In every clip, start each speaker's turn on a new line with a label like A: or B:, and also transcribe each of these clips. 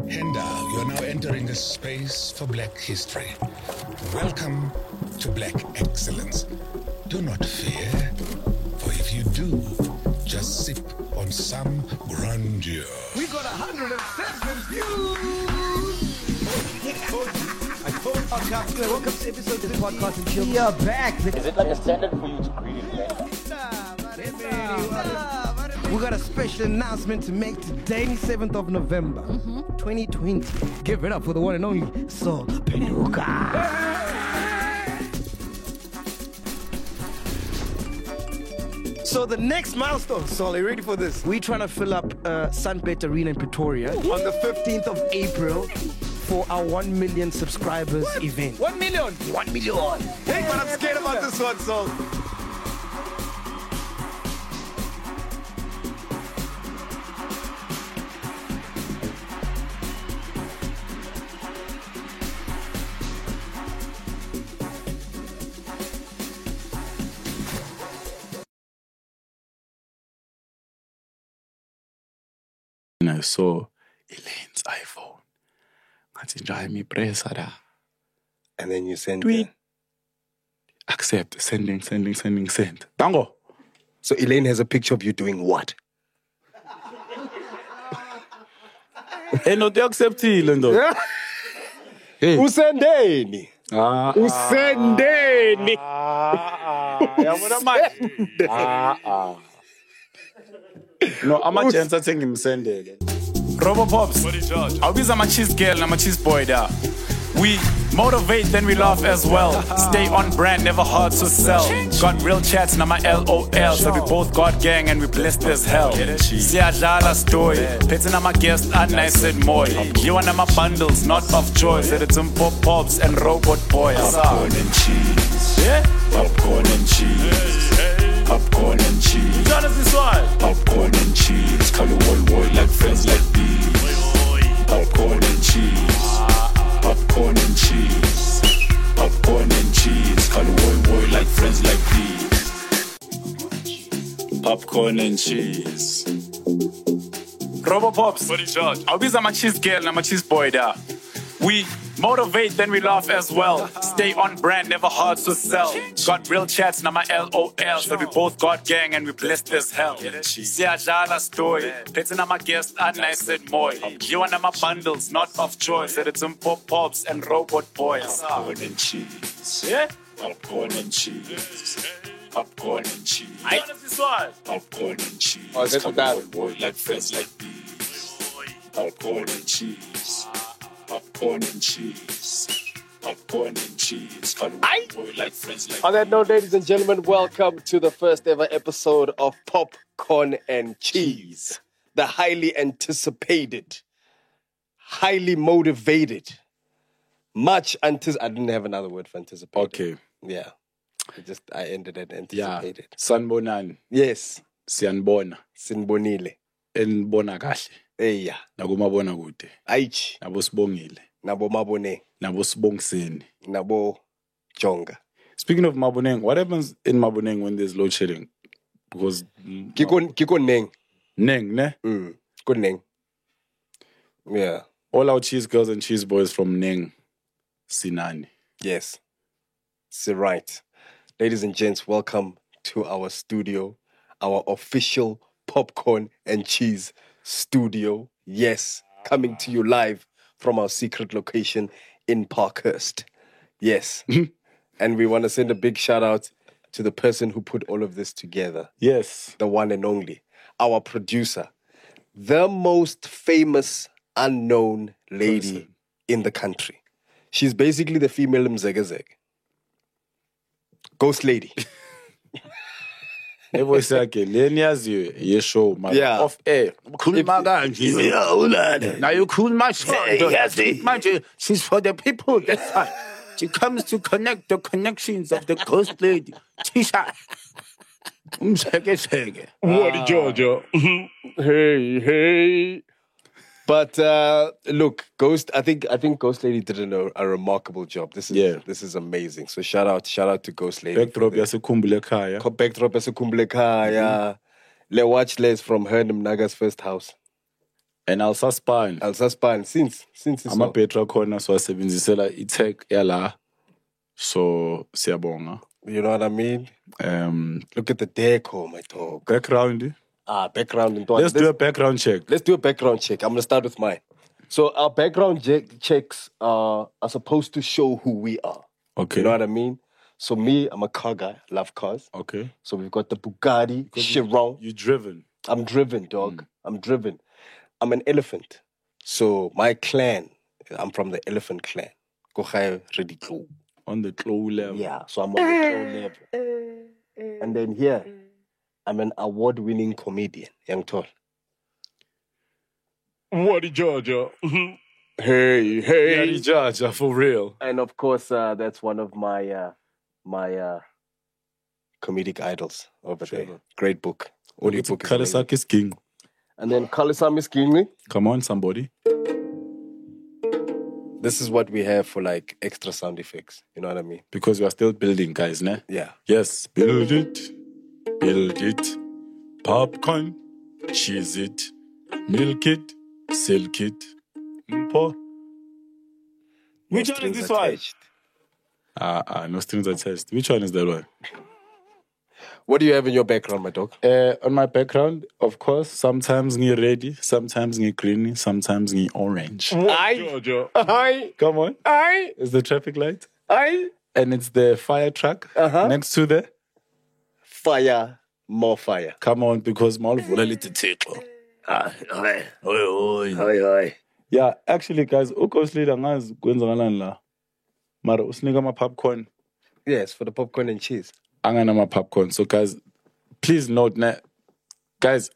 A: Henda, you're now entering a space for Black history. Welcome to Black excellence. Do not fear, for if you do, just sip on some grandeur.
B: We got 107 views! I told you. Welcome to episode of the podcast and chill.
C: We are back.
D: Is it like a standard for you to greet in Venda?
B: We got a special announcement to make today, 7th of November, 2020. Give it up for the one and only Sol Penuka. So the next milestone, Sol, are you ready for this? We're trying to fill up Sunbet Arena in Pretoria on the 15th of April for our 1 million subscribers event.
C: 1 million.
B: 1 million. Hey, but I'm scared about this one, Sol.
E: And I saw Elaine's iPhone. Ngathi nje mi pressa la.
B: And then you send
E: Tweet. Accept. Send. Tango.
B: So Elaine has a picture of you doing what?
E: Hey, no te acceptile ndo. Hey.
B: Usendeni. Usendeni.
E: Yabona manje. No, ama-gents athenga imsendele. Robo Pops, awubiza ama-cheese girl nama-cheese boy da. We motivate, then we laugh as well. Stay on brand, never hard to sell. Got real chats, nama LOL. So we both got gang and we blessed as hell. Siyadlala story, petting nama guest and nice and moy. You want nama bundles, not of joy. Said it's some pop pops and robot boy. Popcorn and cheese. Yeah? Popcorn and cheese. Popcorn and cheese. You got us this one. Popcorn and cheese. Call you one like friends like these. Popcorn and cheese. Popcorn and cheese. Popcorn and cheese. Call you one like friends like these. Popcorn and cheese. Robo Pops. What is that? I'll be my cheese girl and my cheese boy da. We motivate, then we laugh as well. Stay on brand, never hard to sell. Got real chats, now my LOL. So we both got gang and we blessed as hell. Siyadlala story, petting my guest and nice and moy. You want my bundles, not of joy. Said it's some pop pops and robot boy. Popcorn and cheese. Yeah? Popcorn and cheese. Popcorn and cheese. I got this one. Popcorn and cheese.
B: Oh, that's what that.
E: Boy, like friends like these. Popcorn and cheese. Popcorn and cheese. Popcorn and cheese. Boy, like friends like
F: On that note, ladies and gentlemen, welcome to the first ever episode of Popcorn and Cheese. The highly anticipated, highly motivated, much anticipated. I didn't have another word for anticipated.
E: Okay.
F: Yeah. I ended at anticipated.
E: Yeah. Sanbonani.
F: Yes.
E: Siyanbona.
F: Sinbonile.
E: Enibona kahle.
F: Eya.
E: Nakumabona kude.
F: Aichi.
E: Nabo sibongile.
F: Nabo mabone.
E: Nabo sibongiseni.
F: Nabo jonga.
E: Speaking of Maboneng, what happens in Maboneng when there's load shedding? Because
F: Kiko neng.
E: Neng, ne?
F: Good neng. Yeah.
E: All our cheese girls and cheese boys from Neng, Sinani.
F: Yes. So right. Ladies and gents, welcome to our studio, our official Popcorn and Cheese studio. Yes, coming to you live from our secret location in Parkhurst. Yes. And we want to send a big shout out to the person who put all of this together.
E: Yes.
F: The one and only, our producer, the most famous unknown lady in the country. She's basically the female Mzegazeg. Ghost Lady.
E: Voice yakhe leniyaziyo ye-show manje.
F: Yeah.
E: Off air. Khuluma kanje. Now you cool much. Manje, she's for the people. That's why. She comes to connect the connections of the ghost lady. Tisha. Umsheke.
F: What, Georgia? Hey. But look, Ghost. I think Ghost Lady did a remarkable job. This is amazing. So shout out to Ghost Lady.
E: Backdrop yaseKhumbule Ekhaya.
F: Backdrop yaseKhumbule Ekhaya. Le watch list from her Naga's first house.
E: And Alsaspine.
F: Alsaspine since it's
E: Ama Petra khona so asebenzisela i-tech yala. So siyabonga.
F: You know what I mean? Look at the deco, my dog.
E: Background.
F: Background.
E: Let's do a background check.
F: Let's do a background check. I'm gonna start with mine. So our background checks are supposed to show who we are.
E: Okay.
F: You know what I mean? So me, I'm a car guy. Love cars.
E: Okay.
F: So we've got the Bugatti Chiron.
E: You driven.
F: I'm driven, dog. I'm driven. I'm an elephant. So my clan, I'm from the elephant clan. Kochai Rediklo.
E: On the claw level.
F: Yeah, so I'm on the claw level. And then here, I'm an award-winning comedian, young tall.
E: What Georgia?
F: Hey.
E: Yeah, the judge, for real.
F: And of course, that's one of my comedic idols over there. Great book. Audio book.
E: Kalisak is king.
F: And then Kalisam is king.
E: Come on, somebody.
F: This is what we have for like extra sound effects. You know what I mean?
E: Because we are still building, guys, ne?
F: Yeah.
E: Yes, build it. Popcorn, cheese it, milk it, silk it. Mpo. Which one is this one? No strings attached. Which one is that one?
F: What do you have in your background, my dog?
E: On my background, of course, sometimes ngi ready, sometimes ngi green, sometimes ngi orange.
F: Aye.
E: Come on.
F: Aye.
E: It's the traffic light.
F: Aye.
E: And it's the fire truck next to the...
F: Fire. More fire.
E: Come on, because Malvula little tickle.
F: Aye.
E: Yeah, actually, guys, ukosli dangazi kwenzakalani la. Mara usinika ama popcorn.
F: Yes, for the popcorn and cheese.
E: Angana ma popcorn. So, guys, please note that. Guys,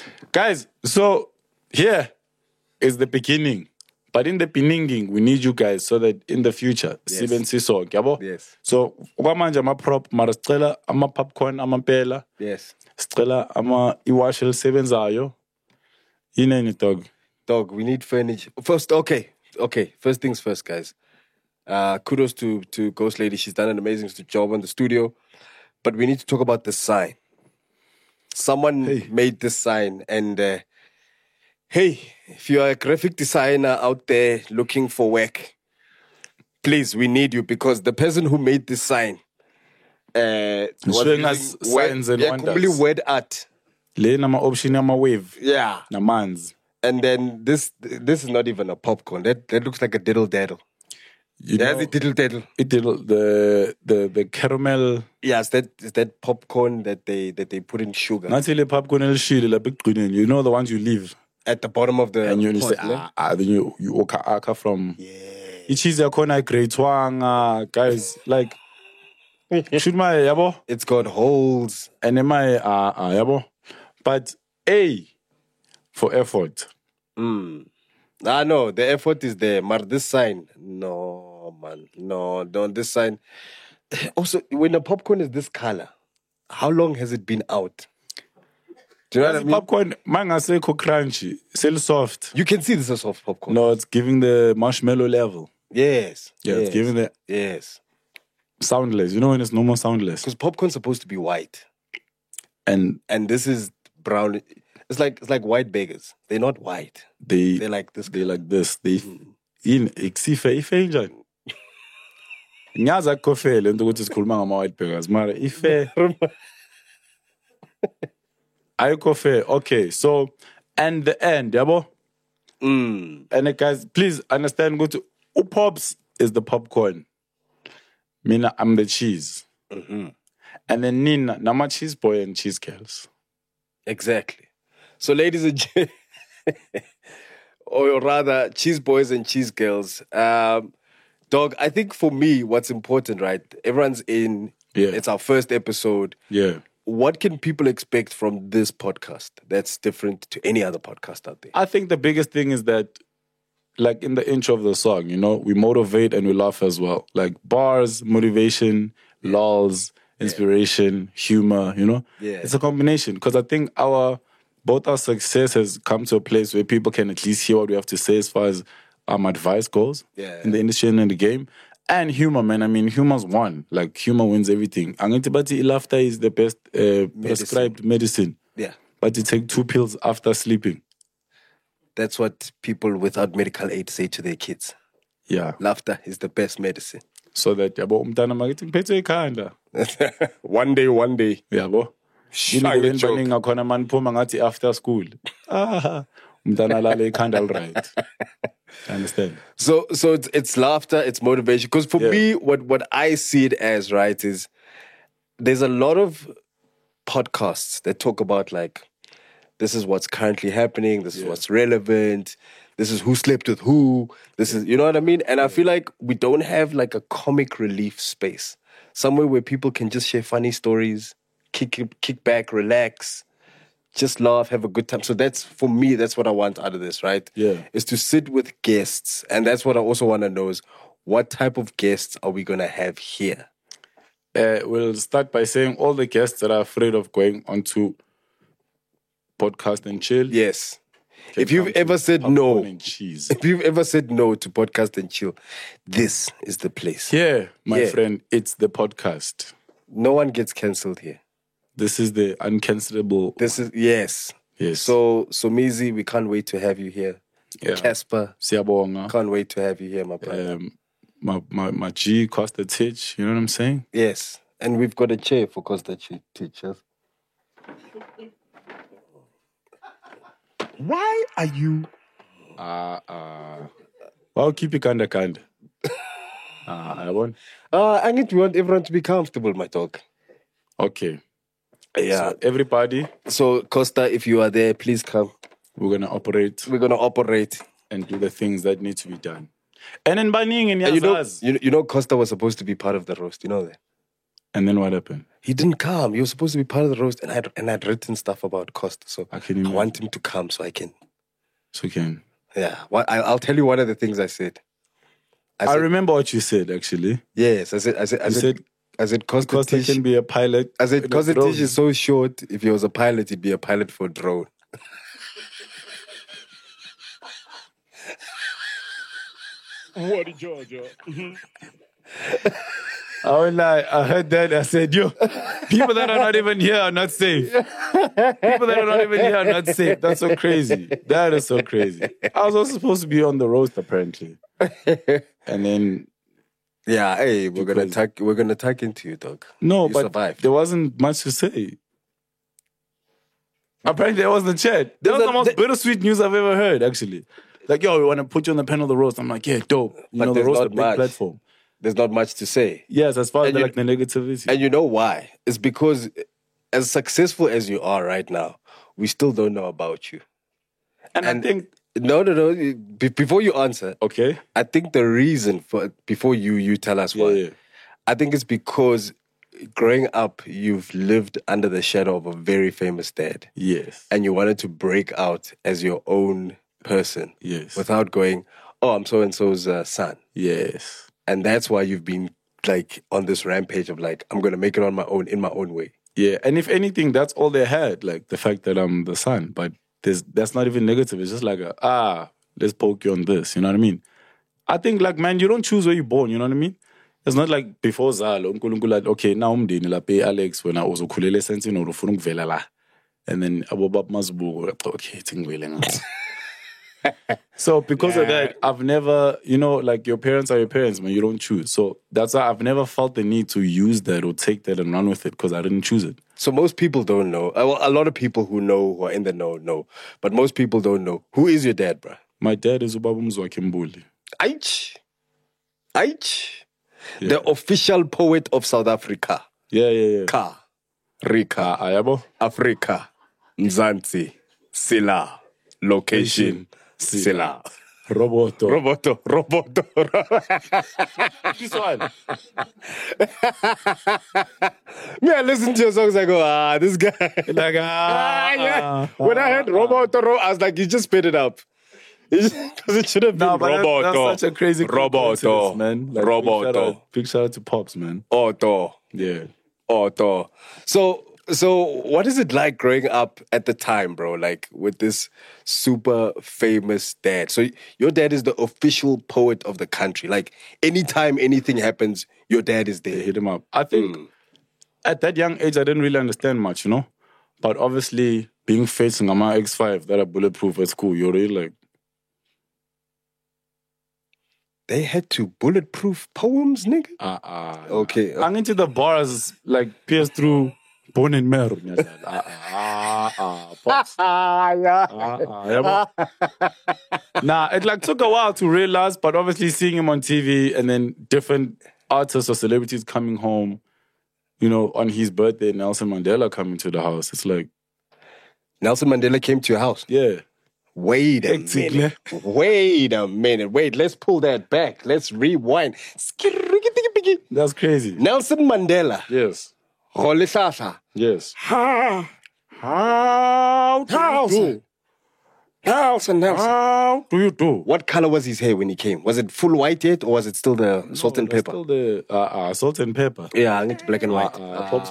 E: so here is the beginning. But in the beginning, we need you guys so that in the future, siben siso, yabo?
F: Yes.
E: So, kwamanje ama prop, mara sicela ama popcorn, ama mpela.
F: Yes.
E: Sicela ama iwash elisebenzayo. Yini dog?
F: Dog, we need furniture. First, okay. First things first, guys. Kudos to Ghost Lady. She's done an amazing job on the studio. But we need to talk about the sign. Someone made this sign. And, hey, if you are a graphic designer out there looking for work, please, we need you. Because the person who made this sign was
E: showing us signs and wonders.
F: Complete word art.
E: Le nama option nama wave.
F: Yeah.
E: Namans.
F: And then this is not even a popcorn. That looks like a diddle daddle. There's a diddle daddle.
E: It diddle the caramel.
F: Yes, that popcorn that they put in sugar.
E: Not really popcorn el shiri la big green. You know the ones you leave
F: At the bottom of the
E: and you
F: pot,
E: say then you oka from. Yeah. It is a corner great one, guys. Like should my yabo?
F: It's got holes.
E: And then my yabo. But A for effort.
F: No, the effort is there. But this sign, no, man. No, don't. This sign. Also, when the popcorn is this color, how long has it been out? Do you know what I mean?
E: Popcorn, manga say crunchy, still soft.
F: You can see this is soft popcorn.
E: No, it's giving the marshmallow level.
F: Yes.
E: Yeah,
F: yes.
E: it's giving the soundless. You know when it's normal soundless.
F: Because popcorn's supposed to be white.
E: And
F: this is brown. It's like white beggars. They're not white. They're like this.
E: They like this. They in ife njani. Nyaza kofele into ukuthi sikhuluma ngama white beggars. Mara ife ayikho fair. Okay, so and the end, yabo. And guys, please understand ukuthi upops is the popcorn. Mina, I'm the cheese. And then Nina, nama cheese boy and cheese girls.
F: Exactly. So, ladies and gentlemen, or rather, cheese boys and cheese girls. Dog, I think for me, what's important, right? Everyone's in.
E: Yeah.
F: It's our first episode.
E: Yeah.
F: What can people expect from this podcast that's different to any other podcast out there?
E: I think the biggest thing is that, like in the intro of the song, you know, we motivate and we laugh as well. Like bars, motivation, lulls, inspiration, humor, you know?
F: Yeah.
E: It's a combination because I think both our success has come to a place where people can at least hear what we have to say as far as advice goes in the industry and in the game. And humor, man. I mean, humor's one. Like, humor wins everything. Angitibati laughter is the best prescribed medicine.
F: Yeah.
E: But you take 2 pills after sleeping.
F: That's what people without medical aid say to their kids.
E: Yeah.
F: Laughter is the best medicine.
E: So that yabo umntana makithi ngiphethe ikhanda.
F: One day.
E: Yabo.
F: Shaka joke.
E: Baningi ngakhona mani phuma ngathi after school. Umntana lale ikhanda all right. I understand.
F: So it's laughter, it's motivation. Because for me, what I see it as, right, is there's a lot of podcasts that talk about like, this is what's currently happening, this is what's relevant, this is who slept with who, this is, you know what I mean? And I feel like we don't have like a comic relief space. Somewhere where people can just share funny stories, kick back, relax, just laugh, have a good time. So that's, for me, that's what I want out of this, right?
E: Yeah.
F: Is to sit with guests. And that's what I also want to know is, what type of guests are we going to have here?
E: We'll start by saying all the guests that are afraid of going onto Podcast and Chill.
F: Yes. If you've ever said no,
E: cheese.
F: if you've ever said no to Podcast and Chill, this is the place.
E: Yeah, my friend, it's the podcast.
F: No one gets cancelled here.
E: This is the uncancelable.
F: This is, yes. So Mizi, we can't wait to have you here.
E: Yeah.
F: Casper,
E: Siyabonga.
F: can't wait to have you here, my brother.
E: My G, Costa Titch, you know what I'm saying?
F: Yes. And we've got a chair for Costa Titch.
B: Why are you?
E: Well, keep it kinda. I want.
F: I need to want everyone to be comfortable, my dog.
E: Okay.
F: Yeah.
E: So everybody,
F: So Costa, if you are there, please come.
E: we're gonna operate
F: We're gonna operate.
E: and do the things that need to be done. And then Baning and
F: And
E: Yazaz.
F: you know Costa was supposed to be part of the roast. You know that.
E: And then what happened?
F: He didn't come. He was supposed to be part of the roast, and I'd written stuff about Costa, so
E: I
F: I
E: can imagine.
F: want him to come so I can.
E: So can.
F: Yeah. I'll tell you one of the things I said.
E: I remember what you said actually.
F: Yes, I said Costa
E: Costa
F: Tish.
E: can be a pilot.
F: I said
E: in a
F: Costa
E: drone.
F: Tish is so short. If he was a pilot, he'd be a pilot for drone.
E: What Georgia? I was like, I heard that. I said, yo, people that are not even here are not safe. People that are not even here are not safe. That's so crazy. That is so crazy. I was also supposed to be on the roast apparently, and then
F: Yeah, hey, we're gonna tuck into you, dog.
E: no,
F: You
E: but
F: survived.
E: there wasn't much to say. Apparently, there wasn't a chat. That was the most bittersweet news I've ever heard. Actually, like, yo, we want to put you on the panel of the roast. I'm like, yeah, dope. You
F: But
E: know, the
F: there's
E: roast is a
F: not
E: big
F: much.
E: platform.
F: There's not much to say.
E: Yes, as far as
F: And you-
E: like the negativity.
F: And you know why? It's because as successful as you are right now, we still don't know about you.
E: And I think,
F: No. Before you answer,
E: okay,
F: I think the reason for, before you tell us why,
E: yeah.
F: I think it's because growing up, you've lived under the shadow of a very famous dad.
E: Yes.
F: And you wanted to break out as your own person.
E: Yes.
F: Without going, oh, I'm so-and-so's son.
E: Yes.
F: And that's why you've been like on this rampage of like, I'm going to make it on my own, in my own way.
E: Yeah. And if anything, that's all they had, like the fact that I'm the son. But that's not even negative. It's just like, let's poke you on this. You know what I mean? I think, like, man, you don't choose where you're born. You know what I mean? It's not like before Zalo, uNkulunkulu, okay, now umndeni lapha Alex when I was ukhulele esensini or ufuna ukuvela la. And then abobab mazibuko, okay, tingwele ngathi. So because of that, I've never, you know, like your parents are your parents, man. You don't choose. So that's why I've never felt the need to use that or take that and run with it because I didn't choose it.
F: So most people don't know. Well, a lot of people who know, who are in the know. But most people don't know. Who is your dad, bruh?
E: My dad is Ubaba Mzwakhe Mbuli.
F: Aich. The official poet of South Africa.
E: Yeah.
F: Ka. Rika.
E: Ayabo?
F: Africa. Mzansi. Sila. Location. Sila.
E: Roboto.
F: Roboto.
E: This one.
F: Me, I listen to your songs, I go, this guy.
E: Like,
F: Yeah. When I heard Roboto, I was like, you just spit it up. Because it should have been
E: no, but
F: Roboto.
E: that's such a crazy coincidence, man. Like,
F: Roboto.
E: Big shout out to Pops, man.
F: Otto.
E: Yeah.
F: So what is it like growing up at the time, bro? Like with this super famous dad. So your dad is the official poet of the country. Like anytime anything happens, your dad is there.
E: Hit him up. I think at that young age, I didn't really understand much, you know? But obviously, being facing my X5 that are bulletproof at school, you're really like,
F: They had to bulletproof poems, nigga. Okay.
E: I'm into the bars like pierce through bone and marrow. Pops. Nah, it like took a while to realize, but obviously seeing him on TV and then different artists or celebrities coming home, you know, on his birthday, Nelson Mandela coming to the house. It's like
F: Nelson Mandela came to your house.
E: yeah.
F: Wait a
E: Hectic,
F: minute. Wait a minute. Wait, let's pull that back. Let's rewind.
E: That's crazy.
F: Nelson Mandela.
E: Yes.
F: Rolesasa.
E: Yes.
F: How Nelson.
E: How do you do?
F: What color was his hair when he came? Was it full white yet, or was it still the salt and pepper?
E: Still the salt and pepper.
F: Yeah, I need black and white.
E: Pops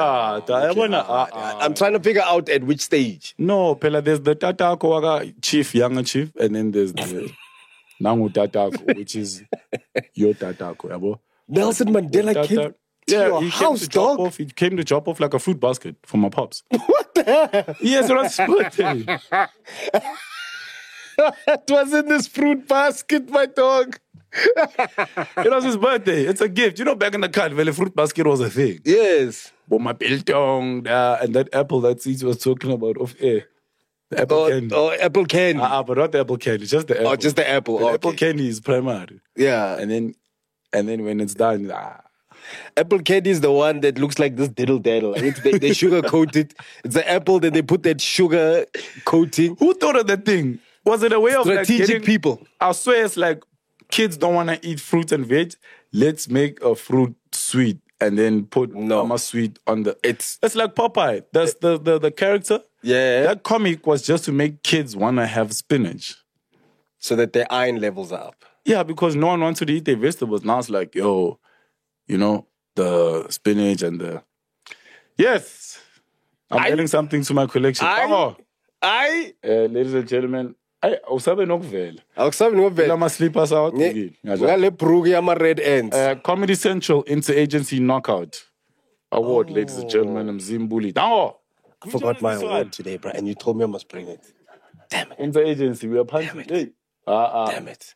F: I'm trying to figure out at which stage.
E: No, Pela, there's the Tatako waga chief, younger chief, and then there's the Nangu Tatako, which is your Tatako, yabo.
F: Nelson Mandela came to your house, dog.
E: He came to drop off like a fruit basket for my pops.
F: What the hell?
E: Yes, it was his birthday.
F: It was in this fruit basket, my dog.
E: It was his birthday. It's a gift. You know, back in the car, well, a fruit basket was a thing.
F: Yes.
E: But my biltong, and that apple that Cece was talking about off air. The apple candy.
F: Oh, apple candy.
E: But not the apple candy, just the apple.
F: Oh, just the apple.
E: The
F: Okay.
E: apple candy is primary.
F: Yeah.
E: And then when it's done,
F: Apple candy is the one that looks like this diddle daddle. They sugar coat it. It's the apple, then they put that sugar coating.
E: who thought of that thing? Was it a way of like
F: Strategic
E: getting,
F: people.
E: I swear it's like kids don't want to eat fruit and veg. Let's make a fruit sweet and then put mama sweet on the. It's like Popeye. That's the character.
F: Yeah.
E: That comic was just to make kids want to have spinach.
F: So that their iron levels are up.
E: Yeah, because no one wanted to eat their vegetables. Now it's like, yo, you know, the spinach and the. Yes. I'm adding something to my collection. Ladies and gentlemen, usabe nokuvela.
F: Awusabi ngobela.
E: Lama slippers out.
F: Ngale bruku yama red ends.
E: Comedy Central Interagency Knockout Award, ladies and gentlemen. Mzimbuli.
F: I forgot my award today, bro, and you told me I must bring it. Damn it.
E: Interagency, we are punching. Hey.
F: Damn it.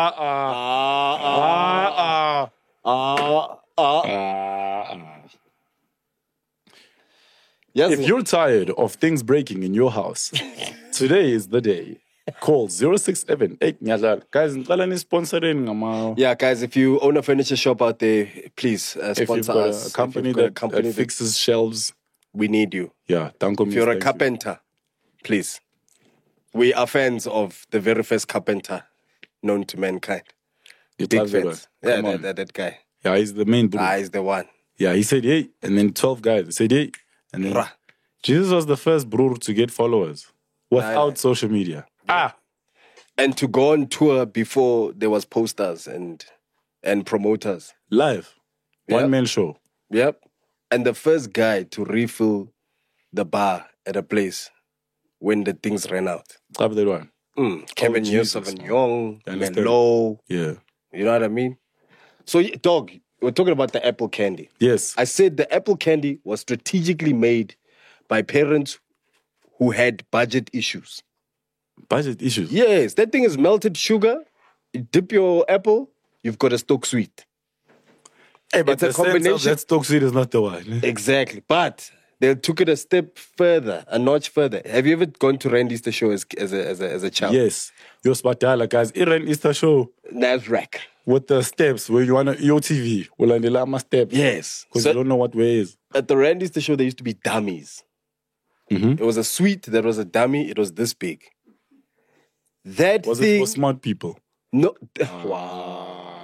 F: Yes.
E: If you're tired of things breaking in your house, today is the day. Call 068. Guys,
F: yeah, guys, if you own a furniture shop out there, please
E: if you've
F: sponsor
E: got
F: us.
E: a company
F: If you've
E: that,
F: got a company
E: that fixes shelves,
F: we need you.
E: yeah, Danko
F: If you're a carpenter, please. We are fans of the very first carpenter known to mankind. Big fans. Yeah, that guy.
E: Yeah, he's the main bro.
F: He's the one.
E: Yeah, he said, hey, and then 12 guys said, hey. And then Jesus was the first bro to get followers without social media.
F: And to go on tour before there was posters and promoters.
E: Live.
F: Yep.
E: One-man show.
F: Yep. And the first guy to refill the bar at a place when the things ran out.
E: Have that one.
F: Kevin Yusuf and Young, Menlo.
E: Yeah.
F: You know what I mean? So, dog, we're talking about the apple candy.
E: Yes.
F: I said the apple candy was strategically made by parents who had budget issues.
E: Budget issues.
F: Yes, that thing is melted sugar. You dip your apple, you've got a stock sweet.
E: Hey, but
F: It's a
E: the combination
F: combination-
E: that stock sweet is not the one.
F: Exactly. But they took it a step further, a notch further. Have you ever gone to Randy's the show as a child?
E: Yes. Your Spadala, guys. Iran is the show
F: Nasrec.
E: with the steps where you want your TV. Well, and the lama steps.
F: Yes.
E: Because
F: So
E: you don't know what way is.
F: at the Randy's the show, there used to be dummies.
E: Mm-hmm.
F: It was a sweet that was a dummy. It was this big. That
E: Was
F: thing.
E: it for smart people?
F: No. Wow.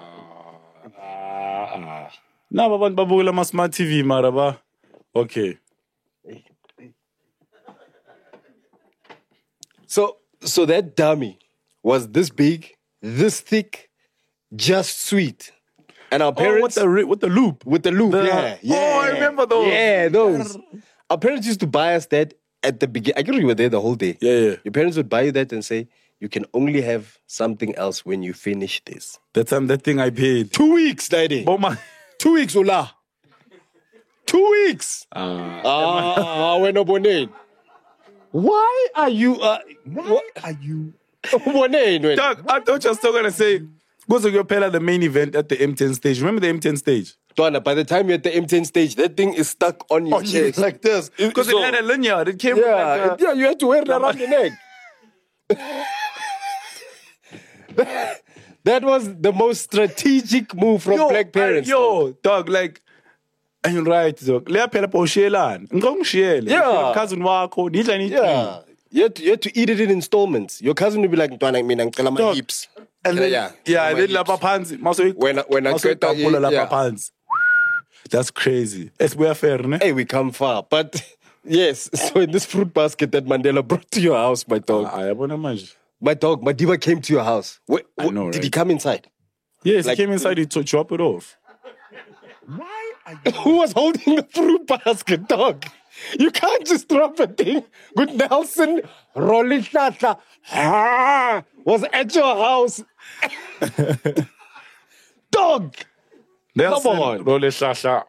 E: Na babantu babukela ma smart TV maraba. Okay.
F: So that dummy was this big, this thick, just sweet. And our parents
E: with the loop.
F: with the loop,
E: The-
F: yeah.
E: Oh, I remember those.
F: Yeah, those. Our parents used to buy us that at the beginning. I guess you were there the whole day.
E: Yeah.
F: Your parents would buy you that and say, you can only have something else when you finish this.
E: That time, that thing I paid.
F: 2 weeks, daddy.
E: Boma.
F: 2 weeks, Ola. 2 weeks. When Bonin. Why are you? What are you? Bonin.
E: Doug, I thought you were still going to say, Go to your the main event at the M10 stage. Remember the M10 stage?
F: Donna, by the time you're at the M10 stage, that thing is stuck on your chest.
E: Like this. Because it had a linear. It came
F: yeah, yeah, you had to wear it around your neck. That was the most strategic move from black parents.
E: Dog, like, I'm right, dog. Yeah. Cousin wako,
F: yeah. You had to eat it in installments. Your cousin would be like, "Dog, my hips."
E: And then, and then lapa pansi.
F: When I get
E: lapa that's crazy. It's welfare, ne?
F: Hey, we come far. But yes, so in this fruit basket that Mandela brought to your house, my dog. My dog, Madiba came to your house.
E: I know, right?
F: Did he come inside?
E: Yes, he came inside to chop it off. Why are you...
F: Who was holding the fruit basket, dog? You can't just drop a thing. Good Nelson Rolishata was at your house. Dog!
E: Nelson
F: Come on.
E: Rolishata.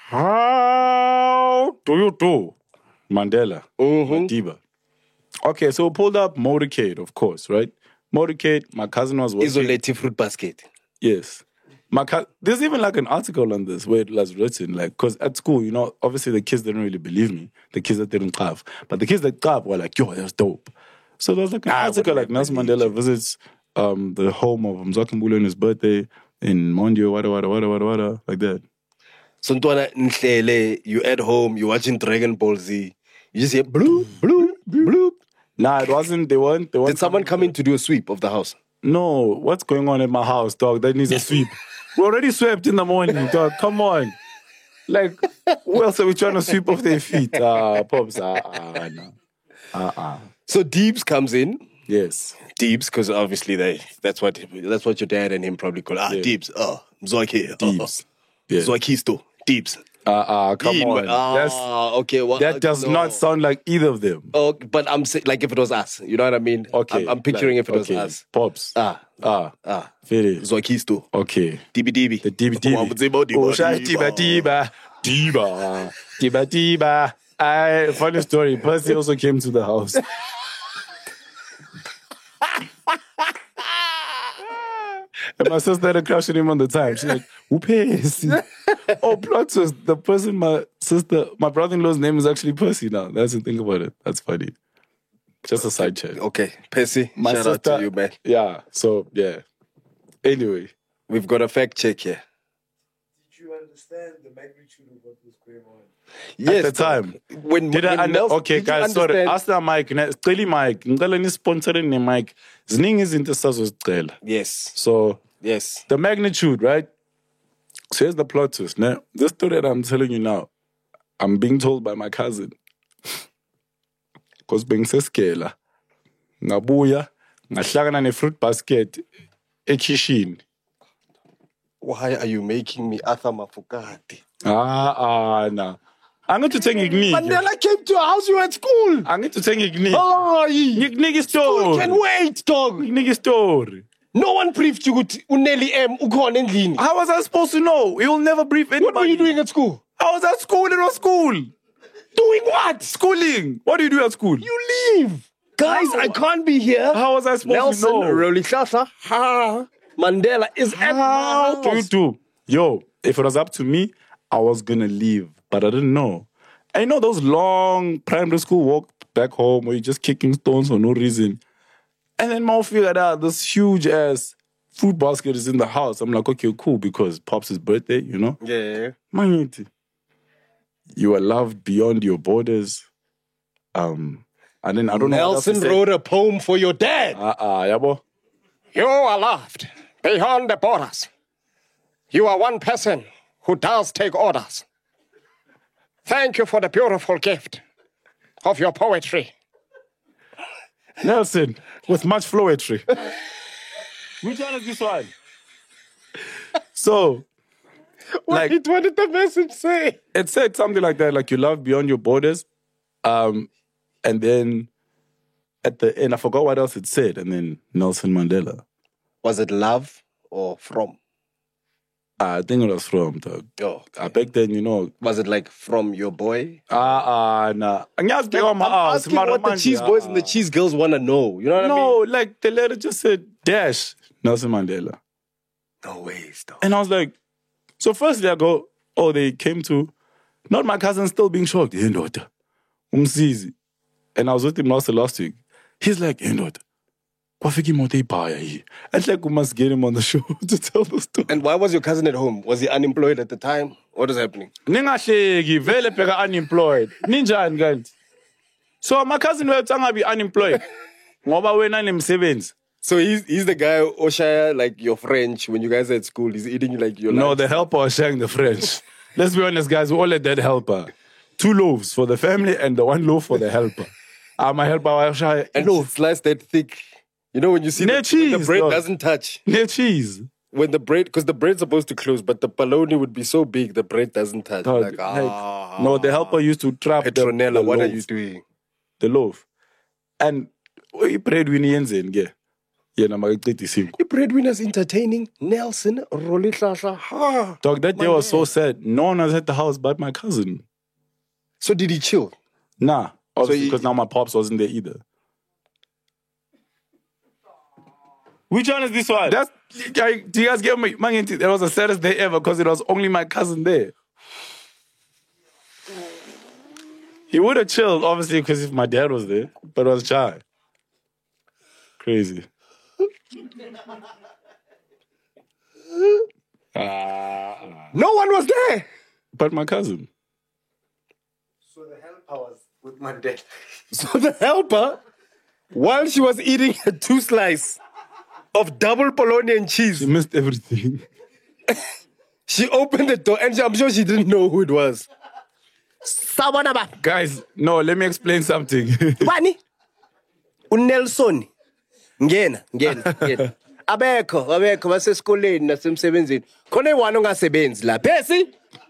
E: How do you do? Mandela. Madiba. Okay, so we pulled up motorcade, of course, right? Motorcade, my cousin was working.
F: Isolated fruit basket.
E: Yes. There's even like an article on this where it was written, like, because at school, you know, obviously the kids didn't really believe me, the kids that didn't have. But the kids that have were like, yo, that's dope. So there's like an article like Nelson Mandela visits the home of Mzwakhe Mbulu on his birthday in Mondio, wada, like that.
F: So Ntwana Nhlele, you at home, you watching Dragon Ball Z, you just hear bloop, bloop, bloop.
E: Nah, it wasn't, they weren't.
F: Did someone come in to do a sweep of the house?
E: No, what's going on in my house, dog? That needs a sweep. We already swept in the morning, dog. Come on. Like, who else are we trying to sweep off their feet? Pops, no.
F: So Deebs comes in.
E: Yes.
F: Deebs, because obviously that's what your dad and him probably call. Deebs. Mzwakhe.
E: Deebs. Yeah.
F: Mzwakhisto. Deebs.
E: Come on.
F: Okay. Well,
E: that does not sound like either of them.
F: Oh, but I'm saying, like, if it was us, you know what I mean?
E: Okay.
F: I'm picturing if it was us.
E: Pops. Very.
F: Mzwakhisto.
E: Okay.
F: DB.
E: The DB. Diba. Funny story. Percy also came to the house. And my sister had a crush on him on the time. She's like, who pays? Oh, plot twist. The person, my brother-in-law's name is actually Percy now. That's the thing about it. That's funny. Just a side check.
F: Okay, Percy,
E: my
F: shout
E: sister,
F: out to you, man.
E: Yeah, so, yeah. Anyway.
F: We've got a fact check here.
B: Did you understand the magnitude of what was going on?
F: Yes,
E: at the time.
F: Okay,
E: guys, sorry. Ask the mic. Clearly, Mike. Ngicela nisponsoring ne mic. Ziningi izinto sazozicela.
F: Yes.
E: So,
F: yes.
E: The magnitude, right? So here's the plot twist. Now, this story that I'm telling you now, I'm being told by my cousin. Because bengiseskela. Ngabuya, ngahlangana ne-fruit basket ekishini.
F: Why are you making me Arthur Mafukati?
E: Nah. I'm going to tell you.
F: Mandela came to your house, you were at school.
E: I'm going to tell you.
F: Nigga story. School can wait, dog.
E: Nigga story.
F: No one briefed you with Uneli M. Ukon endlini.
E: How was I supposed to know? You'll never brief anybody.
F: What were you doing at school?
E: I was at school. It was school.
F: Doing what?
E: Schooling. What do you do at school?
F: You leave. Guys, I can't be here.
E: How was I supposed to know?
F: Nelson Rolishasa Mandela is at my house.
E: What do you do? Yo, if it was up to me, I was going to leave. But I didn't know. I know those long primary school walk back home where you're just kicking stones for no reason. And then Mo figured out this huge ass fruit basket is in the house. I'm like, okay, cool, because Pops' birthday, you know?
F: Yeah.
E: Man, you are loved beyond your borders. And then I don't know.
F: Nelson wrote a poem for your dad.
E: Yabo.
C: You are loved beyond the borders. You are one person who does take orders. Thank you for the beautiful gift of your poetry.
E: Nelson, with much flowetry. Which one is this one? So,
F: what did the message say?
E: It said something like that, like you love beyond your borders. And then at the end, I forgot what else it said. And then Nelson Mandela.
F: Was it love or from?
E: I think it was from, dog.
F: Oh, okay.
E: Back then, you know.
F: Was it like from your boy?
E: Nah. I'm asking what
F: the cheese boys and the cheese girls want to know. You know what I mean?
E: No, like the letter just said, dash, Nelson Mandela.
F: No way, stop.
E: And I was like, so firstly I go, oh, they came to, not my cousin still being shocked. Hey, daughter, umsizi. And I was with him last week. He's like, hey, daughter, kwafika imoto ibhaya here. And like, we must get him on the show to tell the story.
F: And why was your cousin at home? Was he unemployed at the time? What is happening?
E: Ningahleki, vele pheka unemployed. Ninjani kanti? So my cousin wethu angabi unemployed. Ngoba wena nemsebenzi.
F: So he's the guy, Oshaya, like your French, when you guys are at school, he's eating like your
E: No,
F: lunch.
E: the helper was sharing the French. Let's be honest, guys, we all let that helper. 2 loaves for the family and the 1 loaf for the helper. My helper was sharing a
F: And
E: loaf.
F: slice that thick. You know when you see
E: No
F: when
E: cheese,
F: the bread
E: dog.
F: doesn't touch.
E: Near cheese.
F: When the bread, because the bread's supposed to close, but the bologna would be so big, the bread doesn't touch.
E: Dog, no, the helper used to trap
F: Petronella,
E: the
F: what are
E: loaf,
F: you doing?
E: the loaf. And we prayed when he ends in, yeah. Yeah, na magagciti sim.
F: The breadwinner's entertaining Nelson Rolihlahla. Ha.
E: Dog, that day was so sad. No one was at the house but my cousin.
F: So did he chill?
E: Nah, obviously
F: he-
E: because now my pops wasn't there either. Which one is this one? Do you guys get me? That was the saddest day ever because it was only my cousin there. He would have chilled, obviously, because if my dad was there, but it was shy. Crazy.
F: No one was there.
E: But my cousin.
B: So the helper was with my dad.
F: So the helper, while she was eating a 2 slice of double bologna and cheese,
E: He missed everything.
F: she opened the door and I'm sure she didn't know who it was.
E: Guys, no, let me explain something.
F: Bani? uNelson. Ngena. Abekho basesikoleni nasemsebenzini. Khona iwani ongasebenzi la. Phesi?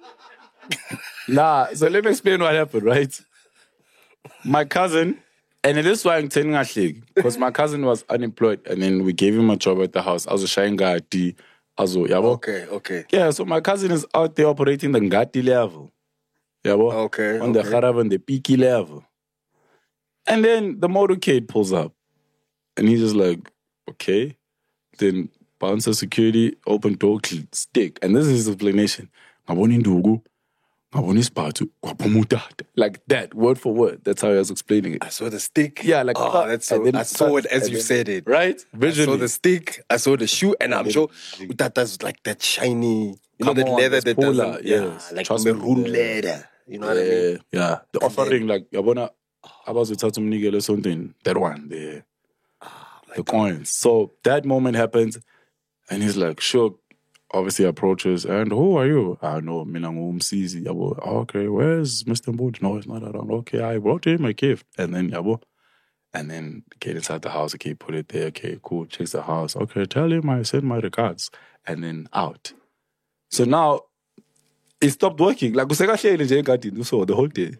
E: Nah, so let me explain what happened, right? My cousin, and this is why I'm telling Ashlig, because my cousin was unemployed, and then we gave him a job at the house. I was a shine guy, yabo.
F: Okay.
E: Yeah, so my cousin is out there operating the Ngati level. Yabo.
F: Okay,
E: On the
F: okay.
E: Kharav and the Peaky level. And then the motorcade pulls up. And he's just like, okay. Then bouncer security, open door, stick. And this is his explanation. Ngabona indugu, ngabona isiphathu, kwaphuma utata. Like that, word for word. That's how he was explaining it.
F: I saw the stick.
E: Yeah, like,
F: that's so.
E: and then
F: I saw it as
E: and
F: you
E: then-
F: said it.
E: Right?
F: I
E: Visually.
F: saw the stick. I saw the shoe, and I'm sure that's like that shiny, you know,
E: Come
F: that
E: on,
F: leather
E: that's
F: that
E: polar,
F: doesn't,
E: yes.
F: like
E: Trust me,
F: maroon
E: yeah.
F: leather. You know what I mean?
E: Yeah. The offering, like, yabona, abazuthatha umnikelo something. That one, the coins. So that moment happens, and he's like, sure. Obviously approaches, and who are you? I know, mina ngumsizi, yabo. Okay, where's Mr. Mbudi? No, he's not around. Okay, I brought him a gift. And then, yabo. And then get inside the house, okay, put it there, okay, cool, checks the house. Okay, tell him I send my regards. And then out. So now, it stopped working. Like, so the whole day.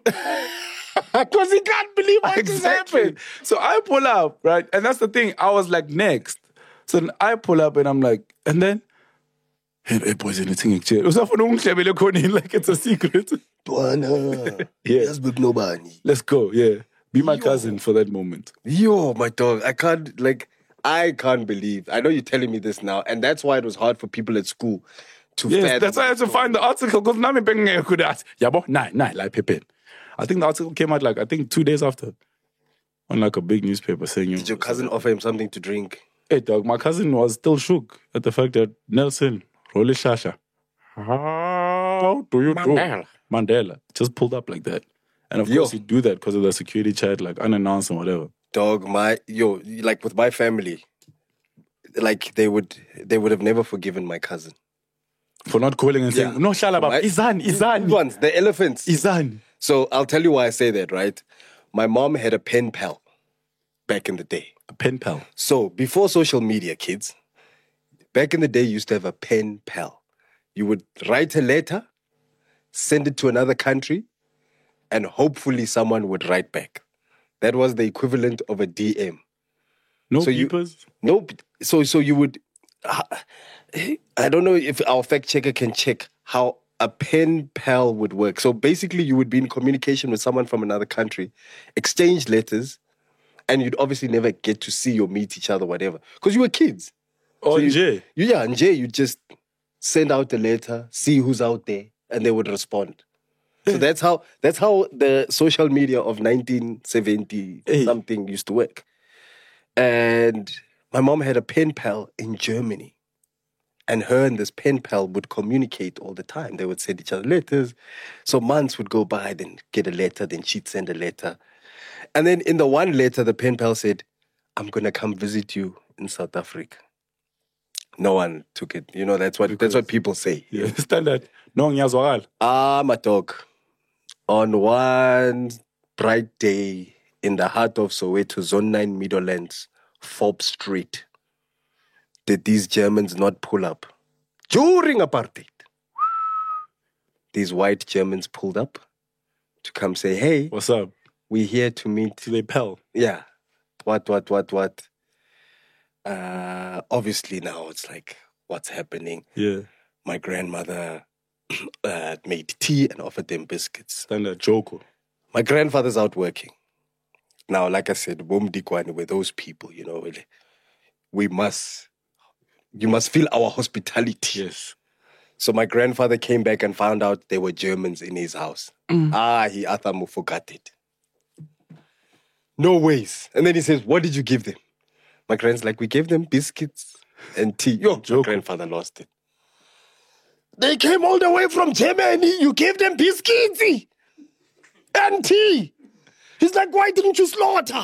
F: Because he can't believe what just happened.
E: So I pull up, right? And that's the thing. I was like, next. So then I pull up and I'm like, and then, hey boys, anything in chair. Like it's a secret. Yeah.
F: Nobody.
E: Let's go. Yeah. Be my cousin for that moment.
F: Yo, my dog. I can't believe. I know you're telling me this now, and that's why it was hard for people at school to
E: Yes,
F: fathom
E: that's why I had to
F: the
E: find the article because now I'm begging could ask. Yabo, nah, like Pepe. I think the article came out like 2 days after. On like a big newspaper saying
F: Did your cousin offer him something to drink?
E: Hey dog, my cousin was still shook at the fact that Nelson Rolihlahla, how do you do? Mandela just pulled up like that. And of course he'd do that because of the security chat, like unannounced and whatever.
F: Dog, like with my family, like they would have never forgiven my cousin.
E: For not calling and saying, no, Shalabab,
F: My-
E: Izan.
F: Ones, the elephants.
E: Izan.
F: So I'll tell you why I say that, right? My mom had a pen pal back in the day.
E: A pen pal.
F: So before social media, kids, back in the day, you used to have a pen pal. You would write a letter, send it to another country, and hopefully someone would write back. That was the equivalent of a DM.
E: No
F: So you-
E: peepers?
F: Nope. So you would. I don't know if our fact checker can check how a pen pal would work. So basically, you would be in communication with someone from another country, exchange letters, and you'd obviously never get to see or meet each other, whatever, because you were kids.
E: Oh,
F: So
E: Nje.
F: Yeah, and Jay, you just send out a letter, see who's out there, and they would respond. So that's how the social media of 1970 something used to work. And my mom had a pen pal in Germany. And her and this pen pal would communicate all the time. They would send each other letters. So months would go by, then get a letter, then she'd send a letter. And then in the one letter, the pen pal said, I'm going to come visit you in South Africa. No one took it. You know, that's what people say.
E: You understand that? No, ngiyazwakala.
F: My dog. On one bright day in the heart of Soweto, Zone 9 Meadowlands, Forbes Street, did these Germans not pull up? During apartheid. These white Germans pulled up to come say, hey,
E: What's up?
F: we're here to meet.
E: To the pal.
F: Yeah. What? Obviously now it's like, what's happening?
E: Yeah.
F: My grandmother made tea and offered them biscuits.
E: Standard Joko.
F: My grandfather's out working. Now, like I said, Bomdikwani were those people, you know. You must feel our hospitality.
E: Yes.
F: So my grandfather came back and found out there were Germans in his house. He Athamu forgot it. No ways. And then he says, what did you give them? My grand's like, we gave them biscuits and tea. My grandfather lost it. They came all the way from Germany. You gave them biscuits and tea. He's like, why didn't you slaughter?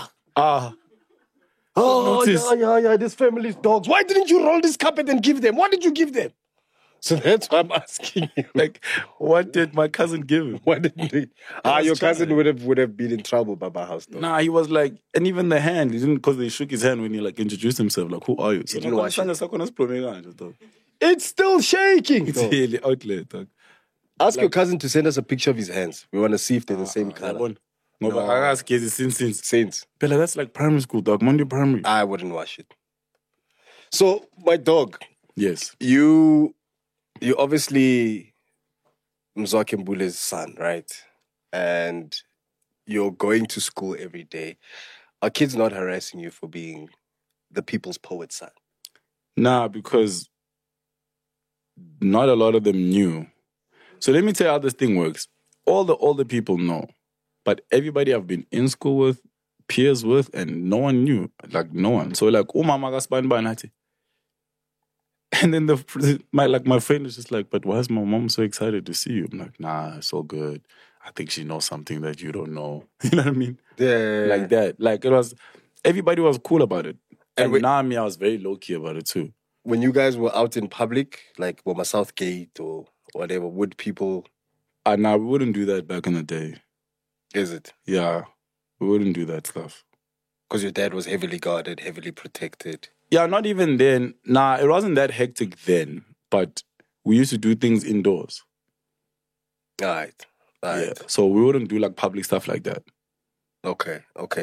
F: Yeah, this family's dogs. Why didn't you roll this carpet and give them? What did you give them? So that's why I'm asking you.
E: Like, what did my cousin give him?
F: What did they? Your cousin would have been in trouble by my house, though.
E: Nah, he was like, and even the hand, he didn't, because they shook his hand when he like introduced himself. Like, who are you? So,
F: didn't wash it.
E: it.
F: It's still shaking.
E: It's really outlet, dog.
F: Ask your cousin to send us a picture of his hands. We want to see if they're the same color.
E: No, but I ask you since. Bella, that's like primary school, dog. Monday primary.
F: I wouldn't wash it. So, my dog.
E: Yes.
F: You obviously Mzwakhe Mbule's son, right? And you're going to school every day. Are kids not harassing you for being the people's poet's son?
E: Nah, because not a lot of them knew. So let me tell you how this thing works. All the older people know, but everybody I've been in school with, peers with, and no one knew. Like, no one. So like, mama gaspan banati. And then my friend is just like, but why is my mom so excited to see you? I'm like, nah, it's all good. I think she knows something that you don't know. You know what I mean?
F: Yeah.
E: Like that. Like, everybody was cool about it. And now I was very low-key about it too.
F: When you guys were out in public, like Woma South Gate or whatever, would people...
E: Nah, we wouldn't do that back in the day.
F: Is it?
E: Yeah, we wouldn't do that stuff.
F: Because your dad was heavily guarded, heavily protected.
E: Yeah, not even then. Nah, it wasn't that hectic then, but we used to do things indoors.
F: All right.
E: Yeah, so we wouldn't do like public stuff like that.
F: Okay.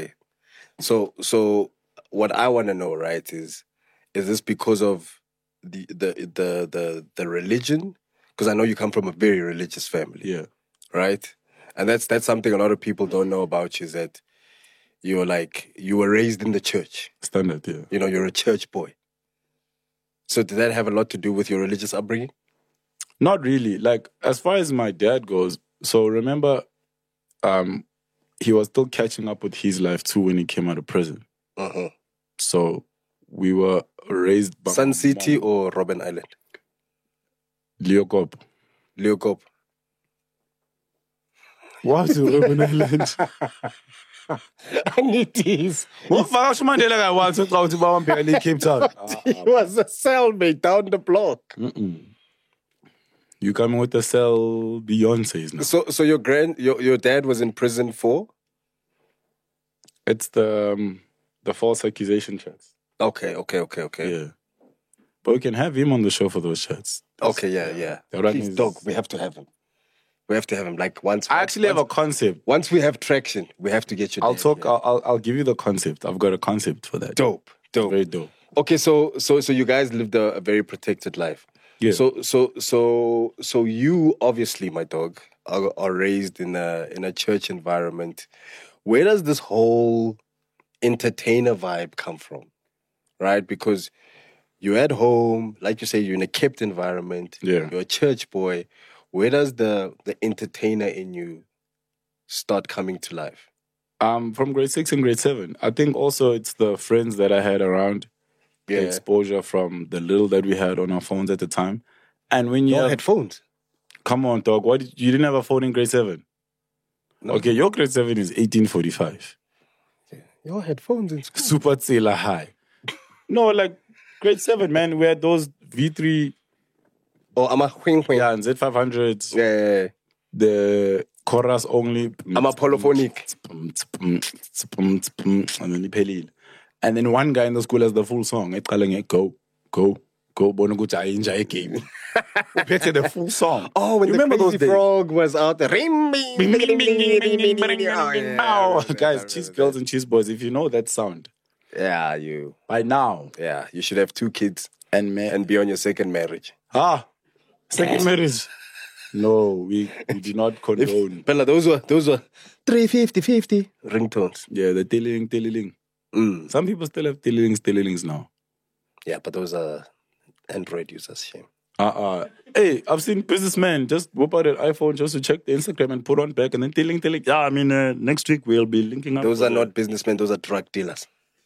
F: So what I want to know, right, is this because of the religion? Because I know you come from a very religious family.
E: Yeah.
F: Right? And that's something a lot of people don't know about you, is that you were raised in the church.
E: Standard, yeah.
F: You know, you're a church boy. So did that have a lot to do with your religious upbringing?
E: Not really. Like, as far as my dad goes, so remember, he was still catching up with his life too when he came out of prison.
F: Uh-huh.
E: So we were raised by
F: Sun City or Robben Island?
E: Leeuwkop. What is Robben Island?
F: I need these.
E: He was a
F: cellmate down the block.
E: You coming with the cell Beyonce's now.
F: So your dad was in prison for?
E: It's the false accusation chats.
F: Okay.
E: Yeah. But we can have him on the show for those chats.
F: Okay, yeah. Please, dog, we have to have him. Like once.
E: I actually have a concept.
F: Once we have traction, we have to get you.
E: I'll give you the concept. I've got a concept for that.
F: Dope.
E: Very dope.
F: Okay, so you guys lived a very protected life.
E: Yeah.
F: So you obviously, my dog, are raised in a church environment. Where does this whole entertainer vibe come from? Right? Because you're at home, like you say, you're in a kept environment.
E: Yeah.
F: You're a church boy. Where does the entertainer in you start coming to life?
E: From grade 6 and grade 7. I think also it's the friends that I had around, the
F: Yeah.
E: exposure from the little that we had on our phones at the time. And when you
F: You
E: have,
F: had phones.
E: come on, dog, you didn't have a phone in grade 7?
F: No.
E: Okay, your grade 7 is 1845.
F: You all had phones in school.
E: Super Tsela High. No, like grade 7, man, we had those V3,
F: Oh, I'm a whing.
E: yeah, and Z500s,
F: Yeah.
E: the chorus only.
F: I'm a polyphonic.
E: And then iphelile. And then one guy in the school has the full song. Eqale nge go, go, go. Bona ukuthi ayinja game. Uphethe the full song.
F: Oh, when
E: You
F: the
E: remember
F: Crazy
E: those days?
F: Frog was out there.
E: Bing, bing, bing, bing, bing, bing, bing, bing, bing,
F: Oh,
E: bing,
F: yeah,
E: now.
F: I
E: Guys,
F: remember
E: cheese
F: that.
E: girls and cheese boys, if you know that sound,
F: Yeah,
E: by now,
F: you should have 2 kids
E: and man,
F: and be on your second marriage.
E: second marriage. No, we do not condone.
F: Bella, those were 350 ringtones.
E: Yeah, the tilling.
F: Mm.
E: Some people still have tillings now.
F: Yeah, but those are Android users. Shame.
E: Hey, I've seen businessmen just whip out an iPhone just to check the Instagram and put on back and then tilling. Yeah, I mean, next week we'll be linking up.
F: Those are not businessmen. Those are drug dealers.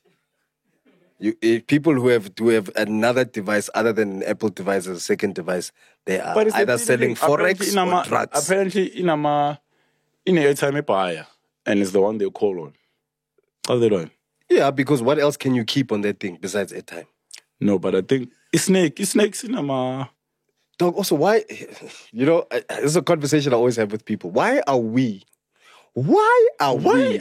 F: People who have another device other than an Apple device as a second device, they are
E: But it's
F: either
E: a
F: selling forex or drugs.
E: Apparently, in a airtime buyer, and it's the one they call on. How they doing?
F: Yeah, because what else can you keep on that thing besides airtime?
E: No, but I think it's snakes in a.
F: Dog, also, why? You know, this is a conversation I always have with people. Why are we?
E: Why are you?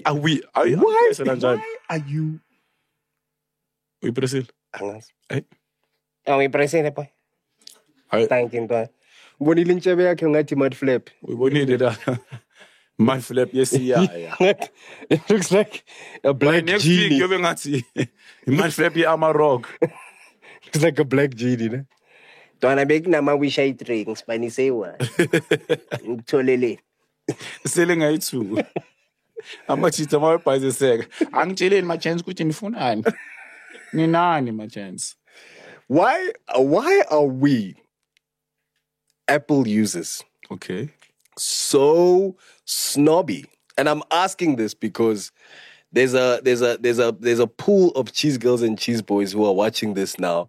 E: We Brazil. Hey.
C: We presente, boy. Thank you.
F: Bonile ntshebe yakhe ngathi mud flap.
E: We wanted it. My flip, yes, yeah.
F: It looks like a black
E: Next
F: genie.
E: week, you're going to my flip, I'm a rock.
F: It's like a black genie, ne?
C: Dona big nama wish I drinks, but ni say what? Tolele.
E: Selling it too. I'm a cheater, my pies is saying, I'm chilling my chance, good in phone. Ninani, my chance.
F: Why are we Apple users
E: Okay.
F: so snobby? And I'm asking this because there's a pool of cheese girls and cheese boys who are watching this now.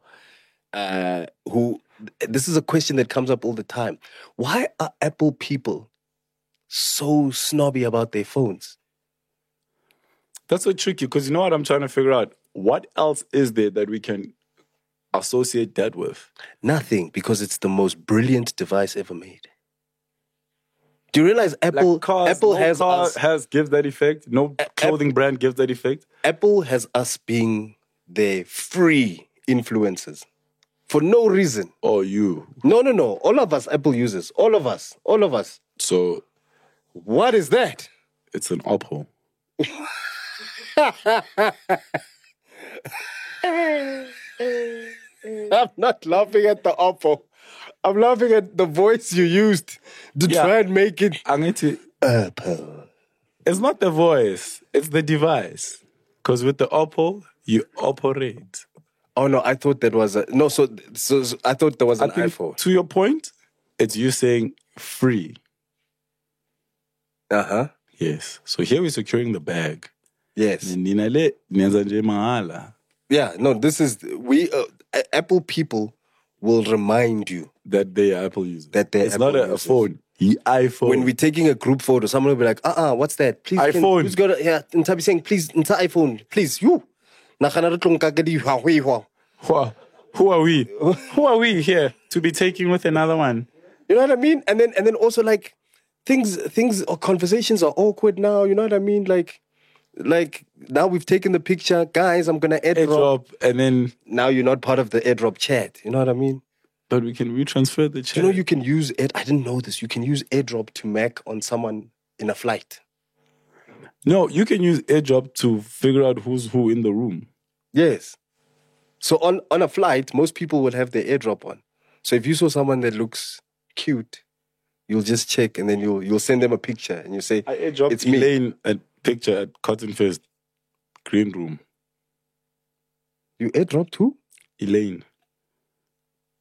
F: This is a question that comes up all the time. Why are Apple people so snobby about their phones?
E: That's so tricky because you know what I'm trying to figure out? What else is there that we can associate that with?
F: Nothing, because it's the most brilliant device ever made. Do you realize Apple
E: gives that effect? No clothing brand gives that effect.
F: Apple has us being their free influencers for no reason.
E: Or you.
F: No. All of us Apple users. All of us.
E: So
F: What is that?
E: it's an Oppo.
F: I'm not laughing at the Oppo. I'm laughing at the voice you used to try and make it Apple.
E: It's not the voice, it's the device. Because with the Oppo, you operate.
F: Oh no, I thought that was so I thought there was an
E: I think,
F: iPhone.
E: to your point, it's you saying free.
F: Uh-huh.
E: Yes. So here we're securing the bag.
F: Yes. Yeah, no, this is Apple people will remind you
E: that they are Apple users.
F: that they're
E: It's
F: Apple
E: not a
F: users.
E: phone. The iPhone.
F: When we're taking a group photo, someone will be like, what's that? Please,
E: iPhone.
F: Who's got and be saying, please, it's an iPhone, please, you.
E: Who are we? Who are we here to be taking with another one?
F: You know what I mean? And then also like things or conversations are awkward now. You know what I mean? Like now we've taken the picture, guys. I'm gonna airdrop.
E: Airdrop, and then
F: Now you're not part of the airdrop chat. You know what I mean?
E: but we can retransfer the chat.
F: Do you know you can use it? I didn't know this. You can use airdrop to Mac on someone in a flight.
E: No, you can use AirDrop to figure out who's who in the room.
F: Yes. So on a flight, most people would have their airdrop on. So if you saw someone that looks cute, you'll just check and then you'll send them a picture and you say,
E: I airdropped
F: it's me.
E: Elaine a picture at Cotton Fest green room.
F: You airdrop too?
E: Elaine.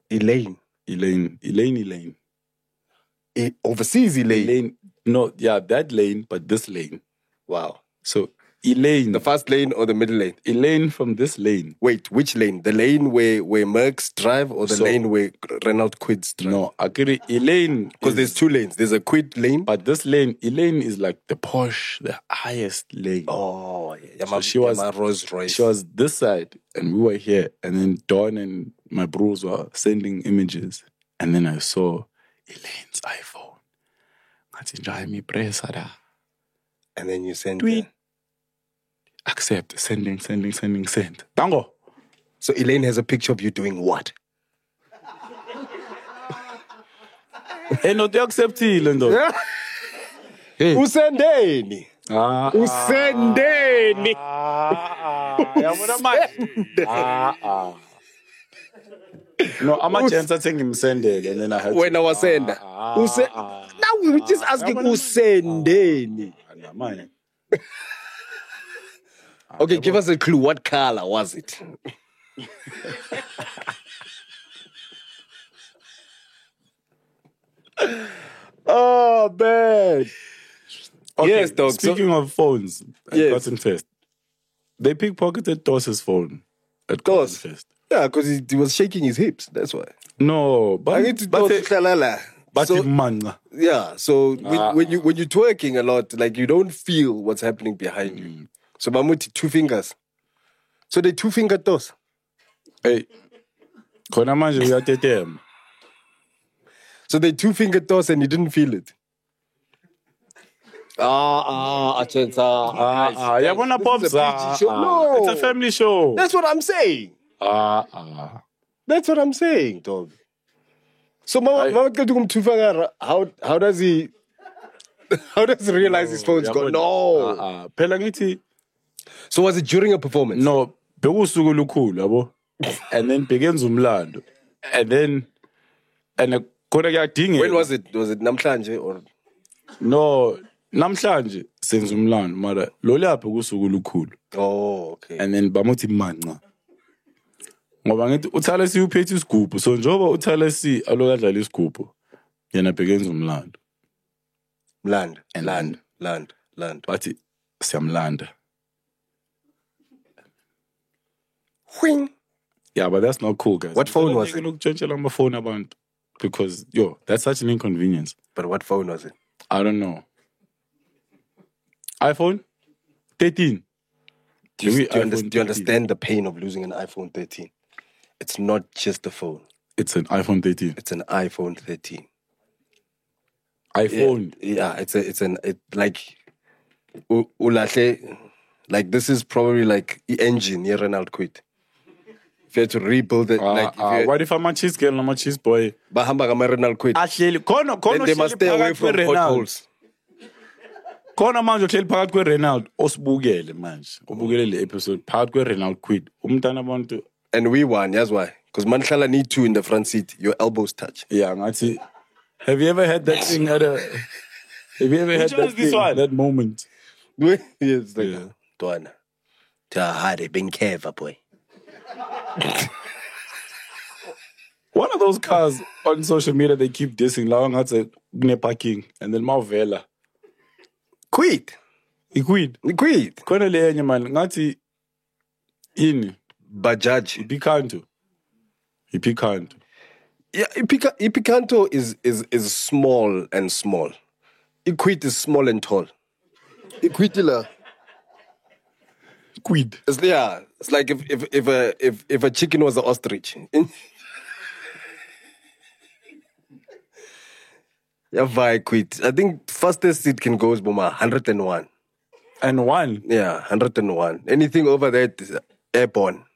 F: Elaine.
E: Elaine.
F: Overseas Elaine.
E: Elaine. No, yeah, that lane, but this lane.
F: Wow.
E: So Elaine.
F: The first lane or the middle lane?
E: Elaine from this lane.
F: Wait, which lane? The lane where Mercs drive or the lane where Renault Quids drive?
E: No, actually Elaine.
F: Because there's two lanes. There's a Quid lane.
E: But this lane, Elaine is like the posh, the highest lane.
F: Oh, yeah.
E: So she was
F: Rolls Royce.
E: She was this side and we were here. And then Dawn and my bros were sending images. And then I saw Elaine's iPhone.
F: And then you send
E: tweet. Accept, send. Tango.
F: So Elaine has a picture of you doing what?
E: No, they acceptile ndo. Hey.
F: Usendeni. Usendeni.
E: No, I'm a chance I think him send it and then I had
F: when I was send. Now we were just asking Usendeni. Okay, give us a clue. What color was it? Oh, man.
E: Okay,
F: yes, dog.
E: Speaking of phones, at Cotton Fest, they pickpocketed Doss's phone at Cotton Fest.
F: Yeah, because he was shaking his hips. That's why.
E: No, but
F: yeah, so when you're twerking a lot, like you don't feel what's happening behind you. So Mamuti, 2 fingers. So they 2-finger toss.
E: Hey, khona manje uyatetema.
F: So they 2-finger toss and you didn't feel it.
E: Yabona Pops. No, it's a family show.
F: That's what I'm saying. That's what I'm saying, dog. So how does he realize his phone's gone? No. So was it during a performance?
E: No, bekusuku lukhulu yabo. And then begins umlando. And then khona kuyadinga.
F: When was it? Was it namhlanje or
E: no, namhlanje senza umlando mara lo lapha kusuku lukhulu.
F: Oh, okay.
E: And then bamuthi manqa. Ngoba ngithi uThalesi uphethe isigubhu. So njoba uThalesi alokadlala isigubhu yena begins umlando.
F: Land.
E: Bathi siyamlanda.
F: Whing.
E: Yeah, but that's not cool, guys.
F: What phone was it?
E: Look, on my phone about because that's such an inconvenience.
F: But what phone was it?
E: I don't know. iPhone 13.
F: Do you understand the pain of losing an iPhone 13? It's not just a phone.
E: It's an iPhone 13.
F: It's an iPhone 13.
E: iPhone.
F: Yeah, it's like ulahle. Like this is probably like the engine. Yeah, Renault quit. If you had to rebuild it,
E: what if I'm a cheese girl, I'm a cheese boy?
F: Bahamba kama Renault quit.
E: Then
F: they must stay away from potholes.
E: Khona manje uhleli phakathi kweRenault osibukele manje. Ubukele le episode phakathi kweRenault quit. Umntana abantu
F: and we won, that's why. Because Manhlala need 2 in the front seat. Your elbows touch.
E: Yeah, ngathi. Have you ever had that thing at a Have you ever had that moment?
F: Yes, like Dwana. Tahari been careful, boy.
E: One of those cars on social media they keep dissing long ngathi kune parking and then mawuvela.
F: Quit.
E: Quit. Khona le enye manje ngathi ini
F: Bajaj.
E: Ipicanto.
F: Yeah, Ipicanto is small and small. Equid is small and tall. Equidilla.
E: Quid.
F: It's like if a chicken was an ostrich. Yeah, quit. I think fastest seat can go is 101.
E: And 1?
F: Yeah, 101. Anything over that is airborne.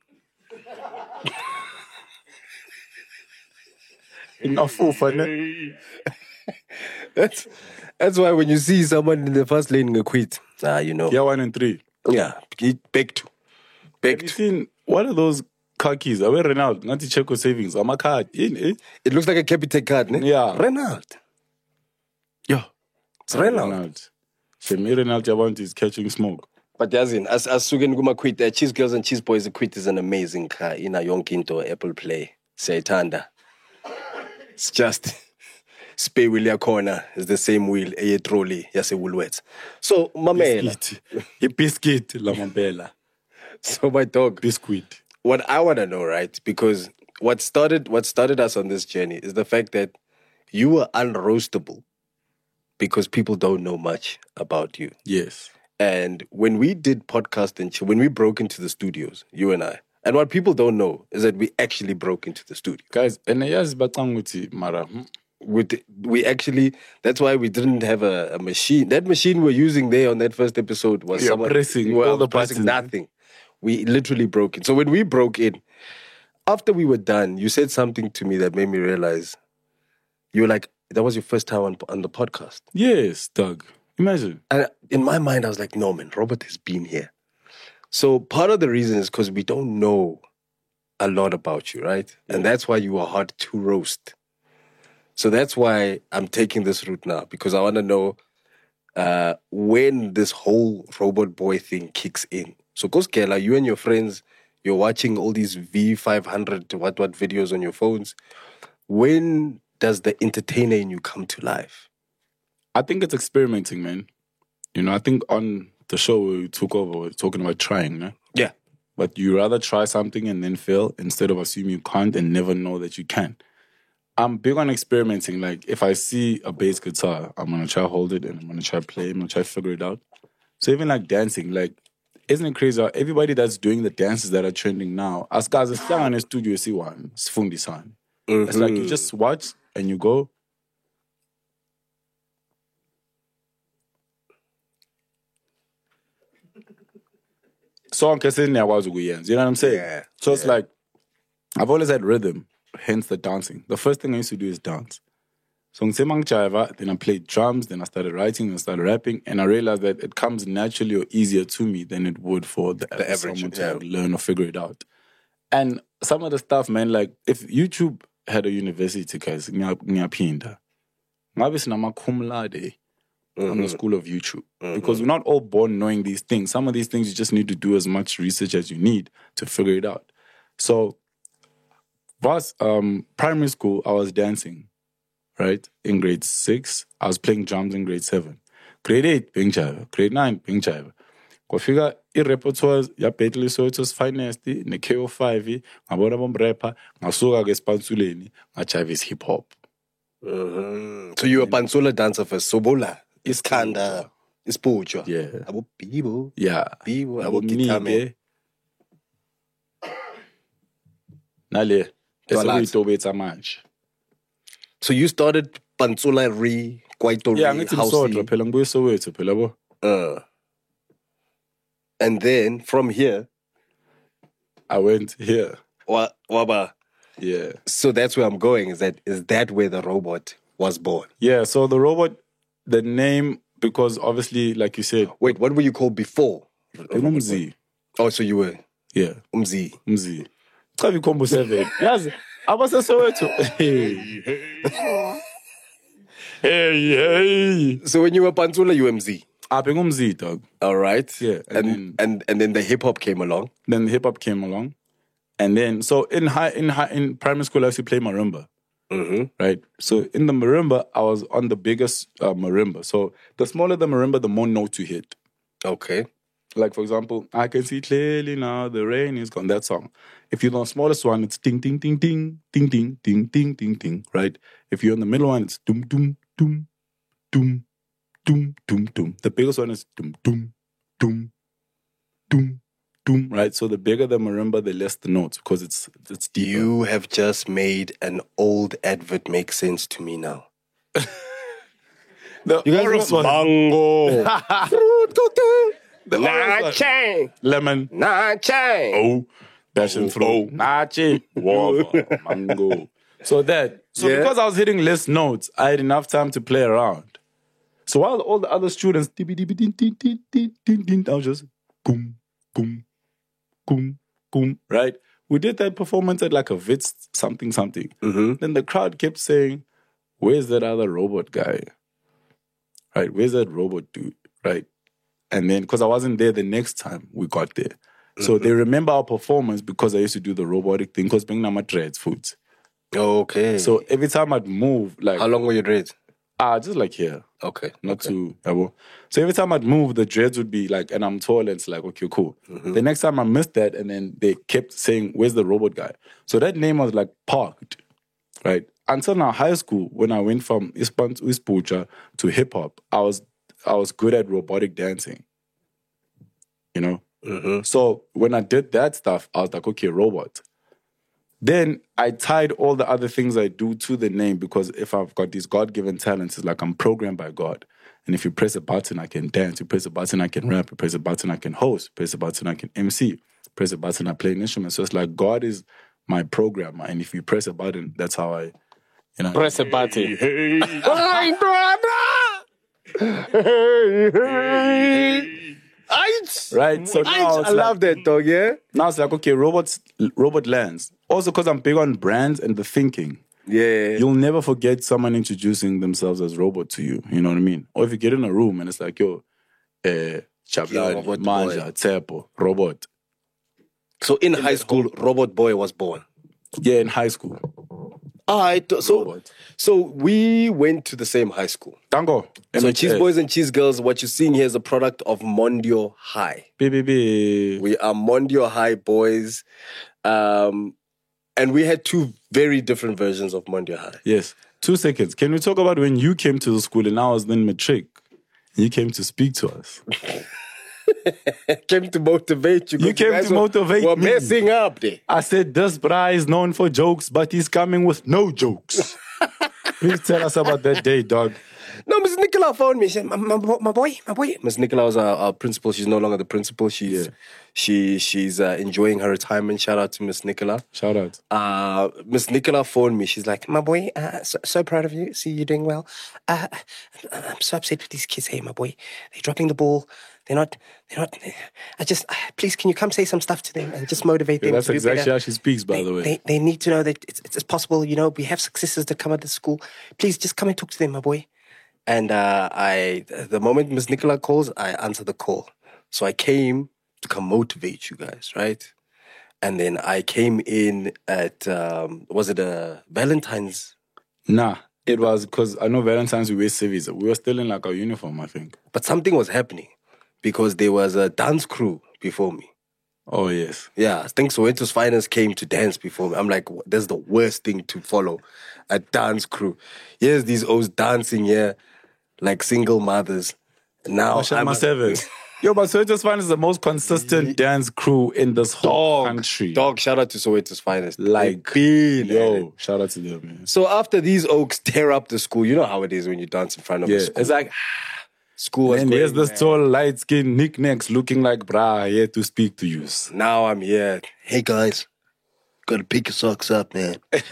E: Enough funny.
F: That's why when you see someone in the first lane quit, you know.
E: Yeah, 1 and 3.
F: Yeah, baked.
E: Have you seen what are those car keys? Are we Renault? Not the Checo savings. I'm a card.
F: It looks like a Capitec card, ne?
E: Yeah.
F: Renault.
E: Yeah.
F: It's Renault.
E: Shemi Renault Javant is catching smoke.
F: But Yazin, as Sugen Guma quit, Cheese Girls and Cheese Boys quit is an amazing car in a Yonkinto Apple Play. Saytanda. It's just spare wheel corner is the same wheel a trolley yase Woolworths. So mamela.
E: A biscuit, la mambela.
F: So my dog.
E: Biscuit.
F: What I want to know, right? Because what started us on this journey is the fact that you were unroastable because people don't know much about you.
E: Yes.
F: And when we did podcast and when we broke into the studios, you and I, and what people don't know is that we actually broke into the studio.
E: Guys, and yes, mara.
F: We actually, that's why we didn't have a machine. That machine we're using there on that first episode was
E: pressing all the
F: pressing
E: buttons.
F: nothing. We literally broke in. So when we broke in, after we were done, you said something to me that made me realize you were like, that was your first time on the podcast.
E: Yes, Doug. Imagine.
F: And in my mind, I was like, no, man, Robert has been here. So part of the reason is because we don't know a lot about you, right? Yeah. And that's why you are hard to roast. So that's why I'm taking this route now, because I want to know when this whole robot boy thing kicks in. So, Koskela, you and your friends, you're watching all these V500 what videos on your phones. When does the entertainer in you come to life?
E: I think it's experimenting, man. You know, I think on the show we took over, we're talking about trying, no?
F: Yeah.
E: But you rather try something and then fail instead of assume you can't and never know that you can. I'm big on experimenting. Like, if I see a bass guitar, I'm going to try hold it and I'm going to try play, I'm going to try figure it out. So even like dancing, like, isn't it crazy how everybody that's doing the dances that are trending now, as guys, it's in a studio, see one, it's fundi-san. It's like you just watch and you go. So I'm guessing you know what I'm saying?
F: Yeah.
E: So it's like, I've always had rhythm, hence the dancing. The first thing I used to do is dance. So then I played drums, then I started writing, then I started rapping, and I realized that it comes naturally or easier to me than it would for the average someone to learn or figure it out. And some of the stuff, man, like if YouTube had a university, guys, ngiyaphinda. Ngabe sinama cum laude on the school of YouTube. Because we're not all born knowing these things. Some of these things you just need to do as much research as you need to figure it out. So, primary school, I was dancing. Right? In grade 6, I was playing drums in grade 7. Grade 8, ping jive. Grade 9, ping jive. Kwafika i-repertoire yaBethley Sotho's Finest, ne-KO5, ngabona bomrapper, ngasuka-ke esipantsuleni, ngajive hip hop.
F: So you were a Pantsula dancer first. Sobola, Iskanda, Ispujwa.
E: Yeah.
F: Abo Bibo.
E: Yeah.
F: Bibo, abo Kitame.
E: Nale, esokuyitobetsa manje.
F: So you started Pantsula Kwaito
E: Yeah, ngithi Msodwa phela ngibuye Soweto phela bo.
F: And then from here
E: I went here.
F: Waba.
E: Yeah.
F: So that's where I'm going. Is that where the robot was born?
E: Yeah, so the robot, the name, because obviously, like you said.
F: Wait, what were you called before?
E: Umzi.
F: Oh, so you were?
E: Yeah.
F: Umzi.
E: Chavi Combo 7. Yes. I was a Soweto. Hey.
F: So when you were Pantsula, you were MZ?
E: I been Umzi, dog.
F: All right.
E: Yeah.
F: And then the hip hop came along.
E: Then the hip hop came along. And then, so in primary school, I used to play marimba. Right? So in the marimba, I was on the biggest marimba. So the smaller the marimba, the more notes you hit.
F: Okay.
E: Like, for example, I can see clearly now the rain is gone. That song. If you're on the smallest one, it's ding, ding, ding, ding, ding, ding, ding, ding, ding, ding, right? If you're on the middle one, it's doom, doom, doom, doom, doom, doom, doom. The biggest one is doom, doom, doom, doom, doom, right? So the bigger the marimba, the less the notes because it's deeper.
F: You have just made an old advert make sense to me now.
E: You guys know
F: mango.
C: Nache.
E: Lemon.
C: Nache.
E: Oh. Passion fruit. Nache. Guava. Mango. So because I was hitting less notes, I had enough time to play around. So while all the other students, I was just boom, boom, boom, boom, right? We did that performance at like a Wits something. Then the crowd kept saying, where's that other robot guy? Right? Where's that robot dude? Right? And then, because I wasn't there the next time we got there. So they remember our performance because I used to do the robotic thing, because being nama dreads foods.
F: Okay.
E: So every time I'd move, like
F: how long were your dreads?
E: just like here.
F: Okay.
E: Not too. So every time I'd move, the dreads would be like, and I'm tall, and it's like, okay, cool. The next time I missed that, and then they kept saying, "Where's the robot guy?" So that name was like parked, right? Until now, high school, when I went from Ispucha to hip hop, I was good at robotic dancing. You know? So when I did that stuff, I was like, okay, robot. Then I tied all the other things I do to the name, because if I've got these God-given talents, it's like I'm programmed by God. And if you press a button, I can dance. You press a button, I can rap. You press a button, I can host. Press a button, I can MC. Press a button, I play an instrument. So it's like God is my programmer. And if you press a button, that's how I, you know.
C: Press a button.
E: Right? So now
F: I love that, dog, yeah?
E: Now it's like, okay, robot lands. Also, because I'm big on brands and the thinking.
F: Yeah.
E: You'll never forget someone introducing themselves as robot to you. You know what I mean? Or if you get in a room and it's like, yo, Chablani,
F: Robot
E: Manja,
F: boy.
E: Tsepo, robot.
F: So in high school, Robot Boy was born.
E: Yeah, in high school.
F: So we went to the same high school.
E: Tango.
F: So Cheese Boys and Cheese Girls, what you're seeing here is a product of Mondio High.
E: BBB.
F: We are Mondio High boys. And we had two very different versions of Mondio High.
E: Yes. 2 seconds. Can we talk about when you came to the school and I was then matric? You came to speak to us.
F: Came to motivate you.
E: You came
F: guys
E: to motivate
F: We're
E: me.
F: messing up there.
E: I said, this bra is known for jokes, but he's coming with no jokes. Please tell us about that day, dog.
F: No, Miss Nicola phoned me. She said, my boy. Miss Nicola was our principal. She's no longer the principal. She's enjoying her retirement. Shout out to Miss Nicola.
E: Shout out.
F: Miss Nicola phoned me. She's like, my boy, so proud of you. See you doing well. I'm so upset with these kids. Hey, my boy, they're dropping the ball. They're not. Please, can you come say some stuff to them and just motivate them?
E: That's
F: to do
E: exactly
F: better?
E: how she speaks, by the way.
F: They need to know that it's possible. You know, we have successes that come at the school. Please, just come and talk to them, my boy. And the moment Miss Nicola calls, I answer the call. So I came to come motivate you guys, right? And then I came in at, was it a Valentine's?
E: Nah, it was because I know Valentine's we wear civvies. We were still in like our uniform, I think.
F: But something was happening because there was a dance crew before me.
E: Oh, yes.
F: Yeah, I think Soweto's Finest came to dance before me. I'm like, that's the worst thing to follow, a dance crew. Here's these O's dancing here like single mothers. Now
E: I'm a seven. Yo, but Soweto's Finest is the most consistent dance crew in this whole country.
F: Dog, shout out to Soweto's Finest.
E: Like, yo, shout out to them, man.
F: So after these Oaks tear up the school, you know how it is when you dance in front of a school.
E: It's like,
F: school was
E: and
F: going,
E: here's this tall, light-skinned knickknacks looking like, brah, here to speak to you.
F: Now I'm here. Hey, guys. Gotta pick your socks up, man.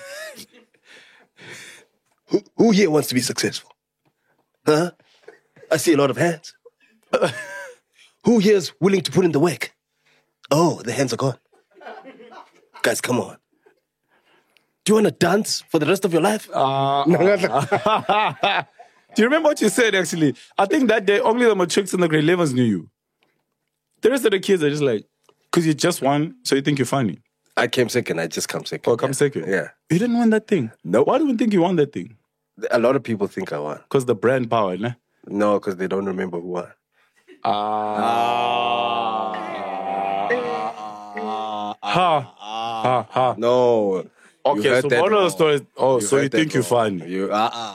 F: Who here wants to be successful? Huh? I see a lot of hands. Who here is willing to put in the work? Oh, the hands are gone. Guys, come on. Do you want to dance for the rest of your life?
E: Do you remember what you said, actually? I think that day, only the matrics and the grade 11s knew you. The rest of the kids are just like, because you just won, so you think you're funny.
F: I came second. I just come second.
E: Oh, come second?
F: Yeah.
E: You didn't win that thing?
F: No.
E: Why do you think you won that thing?
F: A lot of people think I won.
E: Because the brand power, ne?
F: No, because they don't remember who won. No.
E: Okay, so one of the stories. Oh, so you
F: heard that
E: think you're
F: wrong.
E: funny?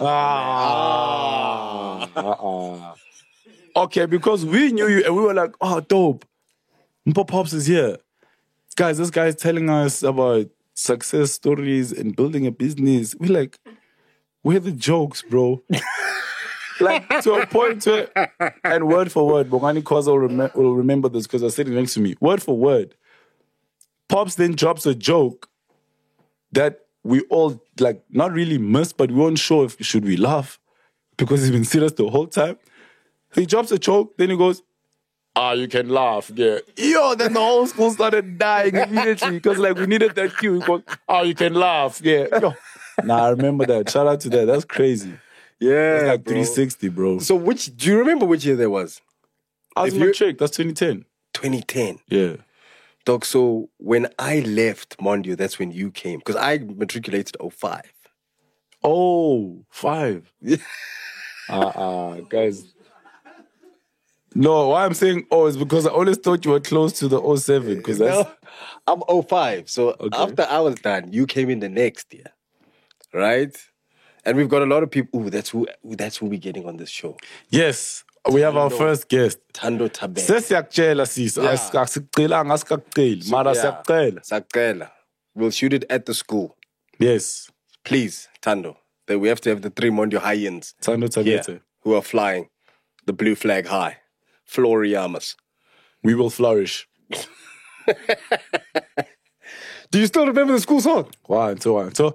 E: Okay, because we knew you and we were like, oh, dope. Mpo Pops is here. Guys, this guy is telling us about success stories and building a business. We're like, where are the jokes, bro? Like, to a point where, and word for word, Bongani Khoza will remember this because they're sitting next to me. Word for word. Pops then drops a joke that we all, like, not really missed, but we weren't sure if should we laugh because he's been serious the whole time. He drops a joke, then he goes, you can laugh, yeah. Yo, then the whole school started dying immediately because, like, we needed that cue. He goes, you can laugh, yeah. Yo. Nah, I remember that. Shout out to that. That's crazy.
F: Yeah,
E: It's like
F: bro.
E: 360, bro.
F: So do you remember which year that was?
E: I was
F: if
E: in
F: you-
E: Matric. That's 2010.
F: 2010.
E: Yeah.
F: Dog, so when I left Mondio, that's when you came. Because I matriculated 05.
E: Oh, 5. Guys. No, why I'm saying is because I always thought you were close to the 07. Because
F: No, I'm 05. So
E: Okay.
F: after I was done, you came in the next year. Right? And we've got a lot of people. Ooh, that's who we're getting on this show.
E: Yes, we have our first guest.
F: Tando Tabet.
E: Sesiyakutshela sis, asikuqhelanga asikakuqheli, mara siyakuqhela.
F: Sakela. We'll shoot it at the school.
E: Yes.
F: Please, Tando. That we have to have the 3 Mondio High-ends
E: Tando
F: here
E: Tabete.
F: who are flying the blue flag high. Floriamas.
E: We will flourish.
F: Do you still remember the school song?
E: One, two.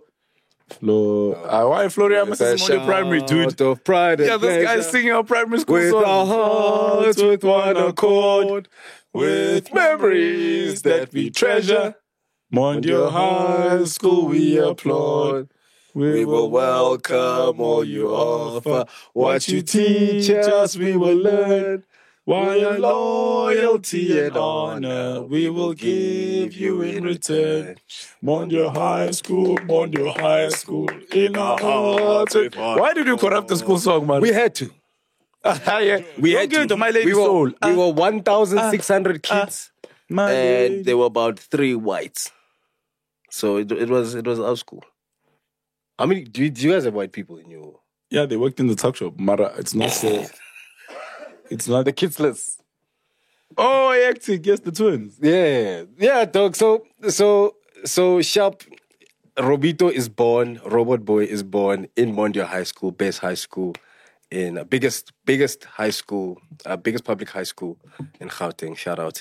E: Why Floriamus is Monday primary, dude?
F: Shout of pride and
E: Yeah, this guy's
F: pleasure.
E: singing our primary school
F: With
E: song.
F: our hearts with one accord, with memories that we treasure.
E: Mondio High School we applaud.
F: We will welcome all you offer. What you teach us, we will learn.
E: While loyalty and honor we will give you in return. Mondio High School, in our hearts. Why did you corrupt the school song, man?
F: We had to.
E: yeah.
F: We
E: Don't
F: had
E: give it
F: to.
E: to my lady
F: we were,
E: soul.
F: We were 1,600 kids,
E: My
F: and
E: lady.
F: there were about 3 whites. So it was our school. How many? Do you guys have white people in your?
E: Yeah, they worked in the tuck shop. Mara, it's not so. It's not
F: The kids list.
E: Oh, hectic. Yes, the twins.
F: Yeah, dog. So Sharp, Robito is born, Robot Boy is born in Mondio High School, best high school in biggest high school, biggest public high school in Gauteng. Shout out.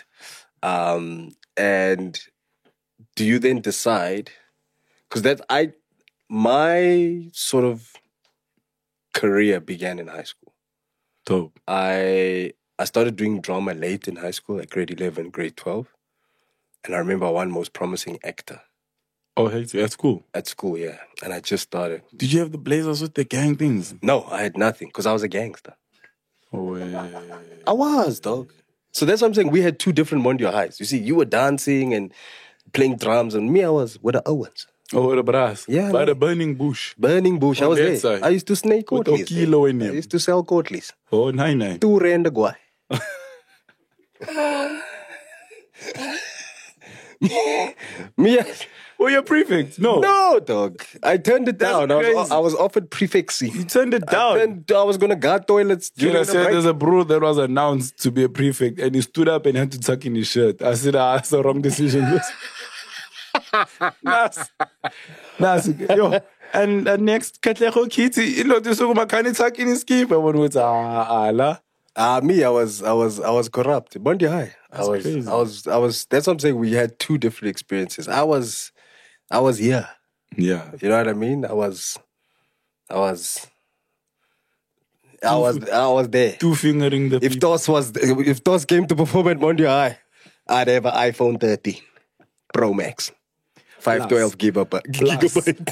F: And do you then decide? Because my sort of career began in high school.
E: Dope.
F: I started doing drama late in high school, like grade 11, grade 12. And I remember one most promising actor
E: Oh, hectic. That's cool.
F: at school, yeah. And I just started.
E: Did you have the blazers with the gang things?
F: No, I had nothing because I was a gangster.
E: Oh, yeah.
F: I was, dog. So that's what I'm saying. We had 2 different Mondio highs. You see, you were dancing and playing drums, and me, I was with the Owens.
E: Oh, the brass.
F: Yeah,
E: By
F: no.
E: the burning bush.
F: Burning Bush, I
E: On
F: was
E: that
F: there.
E: side.
F: I used to snake
E: With
F: Courtleys.
E: Okilo in
F: I
E: him.
F: used to sell Courtleys.
E: Oh, 99.
F: 2 rand a guy. Me,
E: Oh, you're prefect. No.
F: no, dog. I turned it
E: That's
F: down.
E: crazy.
F: I was offered prefectcy.
E: You turned it down.
F: I was going to guard toilets.
E: Dude,
F: during
E: I
F: the
E: said
F: break.
E: there's a bro that was announced to be a prefect and he stood up and had to tuck in his shirt. I said, that's the wrong decision. Nas. Yo. And next, Katlego Kitty, you know, this woman can't tuck in his keep. I went with, la.
F: Me, I was corrupt. Bondi High.
E: crazy.
F: I was. That's what I'm saying. We had 2 different experiences. I was here.
E: Yeah.
F: You know what I mean? I was there.
E: 2 fingering the
F: If
E: people.
F: DOS came to perform at Bondi High, I'd have an iPhone 13 Pro Max, 512 gigabyte.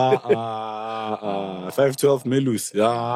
E: 512 Melus.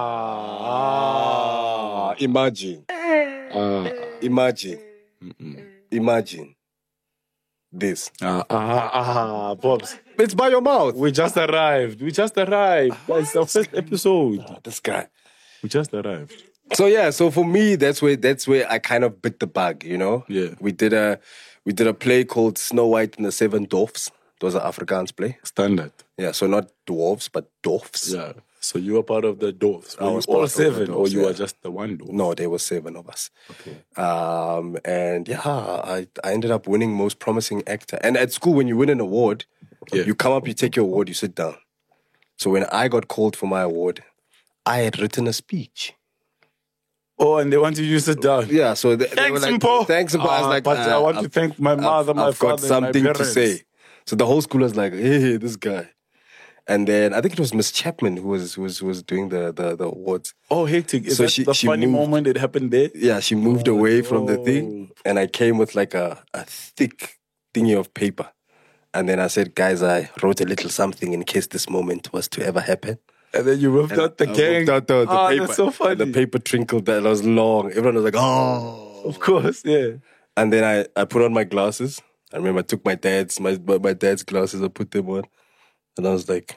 F: Imagine this.
E: Pops.
F: It's by your mouth.
E: We just arrived. That's our first episode.
F: This guy.
E: We just arrived.
F: So yeah, so for me, that's where I kind of bit the bug, you know.
E: Yeah.
F: We did a play called Snow White and the 7 Dwarfs. It was an Afrikaans play.
E: Standard.
F: Yeah, so not dwarfs, but dwarfs.
E: Yeah. So you were part of the dwarfs.
F: I
E: Were you
F: was
E: all
F: part of the
E: 7 or
F: dwarfs,
E: you
F: yeah.
E: were just the one dwarf?
F: No, there were 7 of us.
E: Okay.
F: And yeah, I ended up winning most promising actor. And at school, when you win an award,
E: Yeah.
F: you come up, you take your award, you sit down. So when I got called for my award, I had written a speech.
E: Oh, and they wanted you to sit down.
F: Yeah, so they were
E: Thanks,
F: like,
E: Mpo.
F: thanks, Mpo. I was like,
E: but I want to thank my mother, my
F: I've
E: father,
F: got something
E: and my
F: to
E: parents.
F: say. So the whole school was like, hey, this guy. And then I think it was Miss Chapman who was doing the awards.
E: Oh, hectic. Is
F: So
E: that
F: she-
E: the
F: she
E: funny
F: moved.
E: moment that happened there?
F: Yeah, she moved away from the thing. And I came with like a thick thingy of paper. And then I said, guys, I wrote a little something in case this moment was to ever happen.
E: And then you whipped out the
F: I
E: gang.
F: whipped out the paper.
E: That's so funny.
F: And the paper trickled that was long. Everyone was like, oh.
E: Of course, yeah.
F: And then I put on my glasses. I remember I took my dad's glasses, I put them on, and I was like,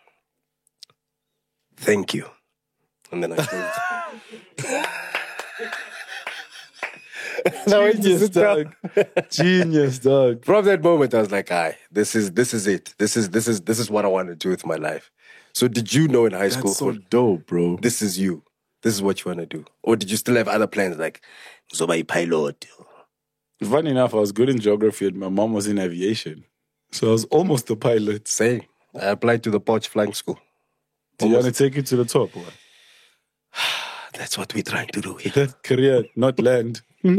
F: thank you. And then I closed.
E: Genius, dog. Genius, dog.
F: From that moment, I was like, this is it. This is what I want to do with my life. So did you know in high school?
E: That's so dope, bro.
F: This is you. This is what you want to do. Or did you still have other plans like, so by pilot?
E: Funny enough, I was good in geography and my mom was in aviation. So I was almost a pilot.
F: Same. I applied to the Potch Flying School.
E: Do you want to take it to the top? Or?
F: That's what we're trying to do here.
E: That career, not land.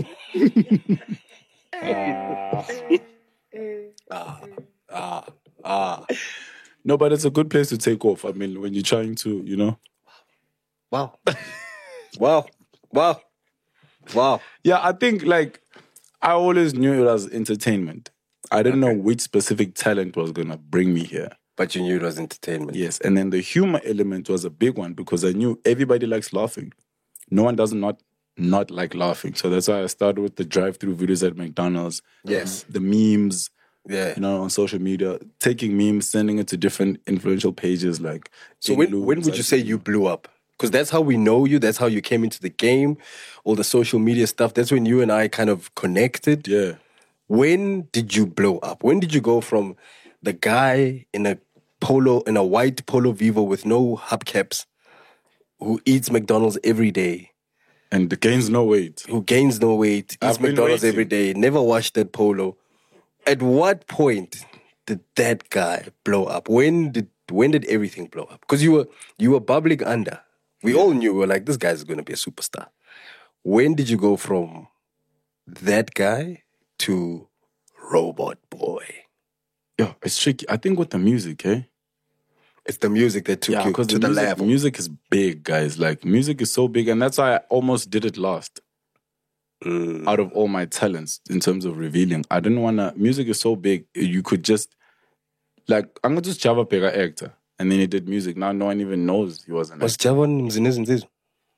E: No, but it's a good place to take off. I mean, when you're trying to, you know.
F: Wow. Wow.
E: Yeah, I think like I always knew it was entertainment. I didn't know which specific talent was going to bring me here.
F: But you knew it was entertainment.
E: Yes, and then the humor element was a big one because I knew everybody likes laughing. No one does not like laughing. So that's why I started with the drive-through videos at McDonald's.
F: Yes.
E: The memes,
F: Yeah.
E: you know, on social media, taking memes, sending it to different influential pages like...
F: So when would you say you blew up? Because that's how we know you. That's how you came into the game. All the social media stuff. That's when you and I kind of connected.
E: Yeah.
F: When did you blow up? When did you go from the guy in a white Polo Vivo with no hubcaps, who eats McDonald's every day,
E: And gains no weight.
F: who gains no weight,
E: I've
F: eats
E: been
F: McDonald's
E: waiting.
F: every day, never washed that polo? At what point did that guy blow up? When did everything blow up? Because you were bubbling under. We all knew, we were like, this guy's going to be a superstar. When did you go from that guy to Robot Boy?
E: Yeah, it's tricky. I think with the music,
F: It's the music that took you
E: because
F: to the level.
E: music is big, guys. Like, music is so big, and that's why I almost did it last. Out of all my talents in terms of revealing, I didn't want to... Music is so big, you could just... Like, I'm going to just Java Pega actor. And then he did music. Now no one even knows he was an
F: Was
E: actor.
F: Javon Mzinezintizwa?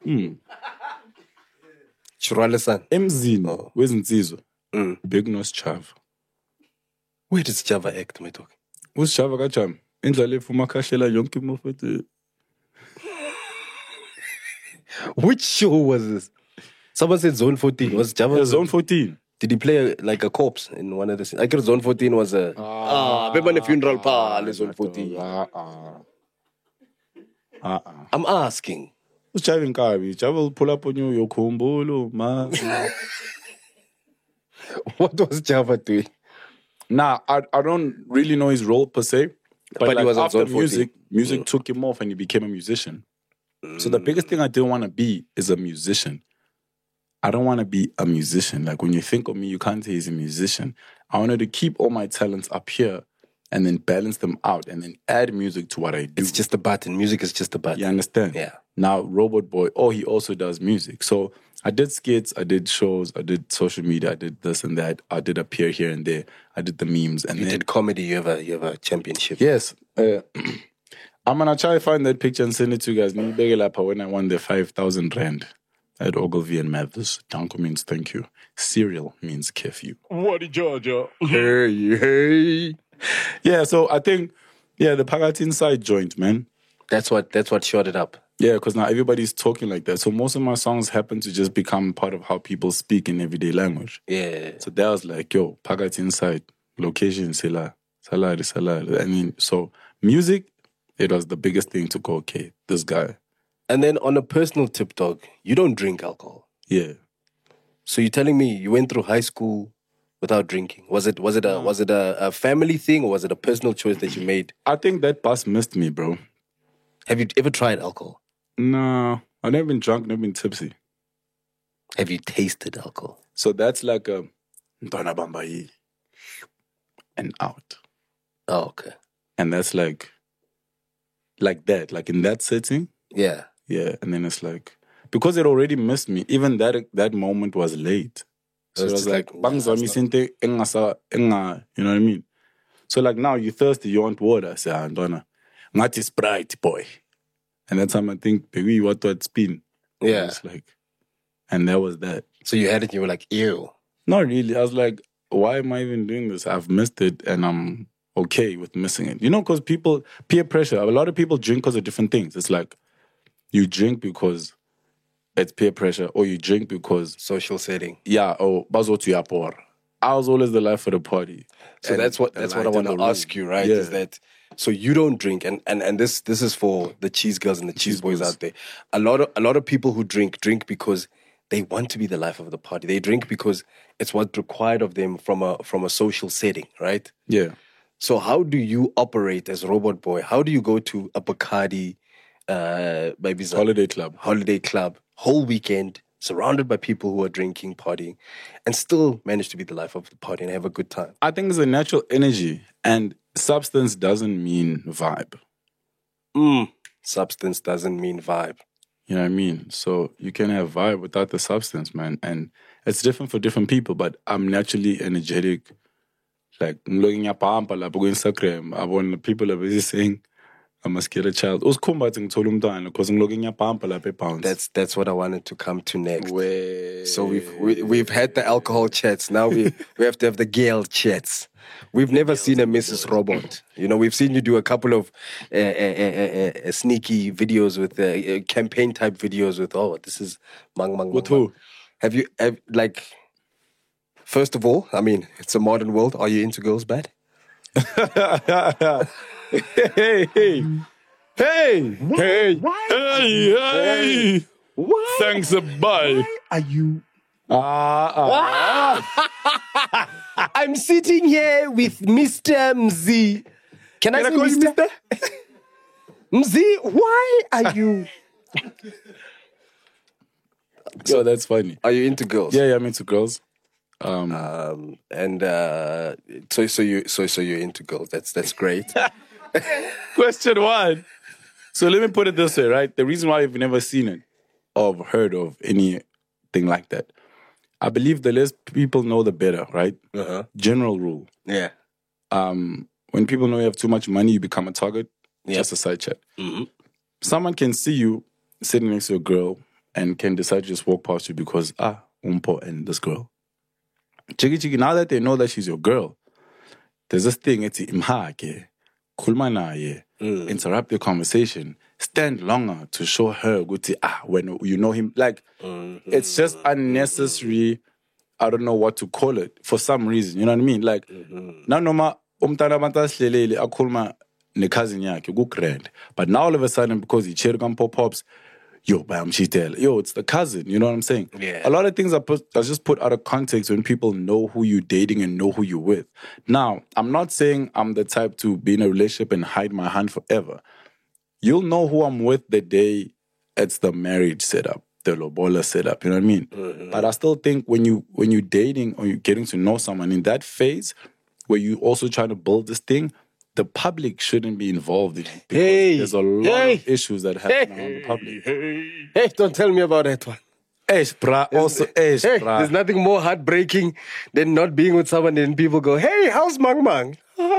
F: Chirwale san.
E: Emzini, wezinsizwa. Big Nose Chav.
F: Where does Java act, my dog?
E: Who's Chava kacham? Indlela efuma khashela yonke imofethu.
F: Which show was this? Someone said Zone 14. Was Java?
E: Yeah, Zone 14.
F: Did he play like a corpse in one of the scenes? I guess Zone 14 was a... remember the funeral parlor, Zone 14. I'm asking.
E: Who's Chavin Kabi? Chava will pull up on you, your kumbolo, man.
F: What was Java doing?
E: Nah, I don't really know his role per se. But
F: he
E: like
F: was on
E: after
F: Zone 14.
E: music took him off and he became a musician. So the biggest thing I didn't want to be is a musician. I don't want to be a musician. Like when you think of me, you can't say he's a musician. I wanted to keep all my talents up here and then balance them out and then add music to what I do.
F: It's just a button. Music is just a button.
E: You understand?
F: Yeah.
E: Now, Robot Boy, he also does music. So I did skits, I did shows, I did social media, I did this and that. I did appear here and there. I did the memes. And
F: You
E: then,
F: did comedy. You have a championship.
E: yes. I'm going to try to find that picture and send it to you guys. When I won the 5,000 Rand at Ogilvy and Mathers. Danko means thank you. Cyril means curfew.
C: What did Georgia?
F: Hey.
E: Yeah, so I think, the Pagat Inside joint, man.
F: That's what shot it up.
E: Yeah, because now everybody's talking like that. So most of my songs happen to just become part of how people speak in everyday language.
F: Yeah.
E: So that was like, Pagat Inside, location, salary. I mean, so music, it was the biggest thing to go, okay, this guy.
F: And then on a personal tip, dog, you don't drink alcohol.
E: Yeah.
F: So you're telling me you went through high school without drinking? Was it a family thing or was it a personal choice that you made?
E: I think that bus missed me, bro.
F: Have you ever tried alcohol?
E: No, I've never been drunk, never been tipsy.
F: Have you tasted alcohol?
E: So that's like a Ntwana Bambayi and out.
F: Oh, okay.
E: And that's like that, like in that setting.
F: Yeah.
E: Yeah, and then it's like, because it already missed me, even that moment was late. So it was like, you know what I mean? So like now you're thirsty, you want water. I say, Ndona, not Sprite, boy. And that time I think, baby, what to spin?
F: Yeah.
E: It's like, and that was that.
F: So you had it, you were like, ew.
E: Not really. I was like, why am I even doing this? I've missed it and I'm okay with missing it. You know, because peer pressure, a lot of people drink because of different things. It's like you drink because it's peer pressure, or you drink because...
F: Social setting.
E: Yeah, or bazotuyapor. I was always the life of the party.
F: So that's what I want to ask you, right?
E: Yeah.
F: Is that so you don't drink, and this is for the cheese girls and the cheese boys out there. A lot of people who drink because they want to be the life of the party. They drink because it's what's required of them from a social setting, right?
E: Yeah.
F: So how do you operate as Robot Boy? How do you go to a Bacardi, baby's holiday club, whole weekend, surrounded by people who are drinking, partying, and still manage to be the life of the party and have a good time?
E: I think it's a natural energy, and substance doesn't mean vibe.
F: Substance doesn't mean vibe.
E: You know what I mean? So you can have vibe without the substance, man. And it's different for different people, but I'm naturally energetic. Like, I'm looking at Pampa, like, on Instagram, I want people are busy saying, I must get a child. Because I'm looking at Pampa, like, pounds.
F: That's what I wanted to come to next. So we've had the alcohol chats. Now we have to have the girl chats. We've never seen a Mrs. Robot. You know, we've seen you do a couple of sneaky videos with campaign type videos with, this is Mang.
E: With who?
F: Have first of all, I mean, it's a modern world. Are you into girls bad?
E: Hey!
F: Why?
E: Thanks a bye.
B: Are you?
F: I'm sitting here with Mr. Mzi. Can I say
E: call you
F: Mr.? Mzi, why are you?
E: So that's funny.
F: Are you into girls?
E: Yeah, I'm into girls.
F: So you're into girls. That's great.
E: Question 1. So let me put it this way, right? The reason why you've never seen it or heard of anything like that, I believe the less people know, the better, right?
F: Uh-huh.
E: General rule.
F: Yeah.
E: When people know you have too much money, you become a target.
F: Yep.
E: Just a side chat.
F: Mm-hmm.
E: Someone can see you sitting next to a girl and can decide to just walk past you because, umpo and this girl. Chiki, now that they know that she's your girl, there's this thing, it's imhake, kulmanaye, interrupt the conversation, stand longer to show her, when you know him. Like, it's just unnecessary, I don't know what to call it, for some reason, you know what I mean? Like, nanoma, umtana banta slelele, akulma, ne cousin yake, go grand. But now all of a sudden, because he chergam pop-ups, bam, it's the cousin, you know what I'm saying?
F: Yeah.
E: A lot of things are just put out of context when people know who you're dating and know who you're with. Now, I'm not saying I'm the type to be in a relationship and hide my hand forever. You'll know who I'm with the day it's the marriage setup, the lobola setup, you know what I mean? Mm-hmm. But I still think when you're dating or you're getting to know someone in that phase where you're also trying to build this thing, the public shouldn't be involved in it because there's a lot of issues that happen around the public.
F: Hey, don't tell me about that one.
E: There's
F: nothing more heartbreaking than not being with someone and people go, hey, how's Mang?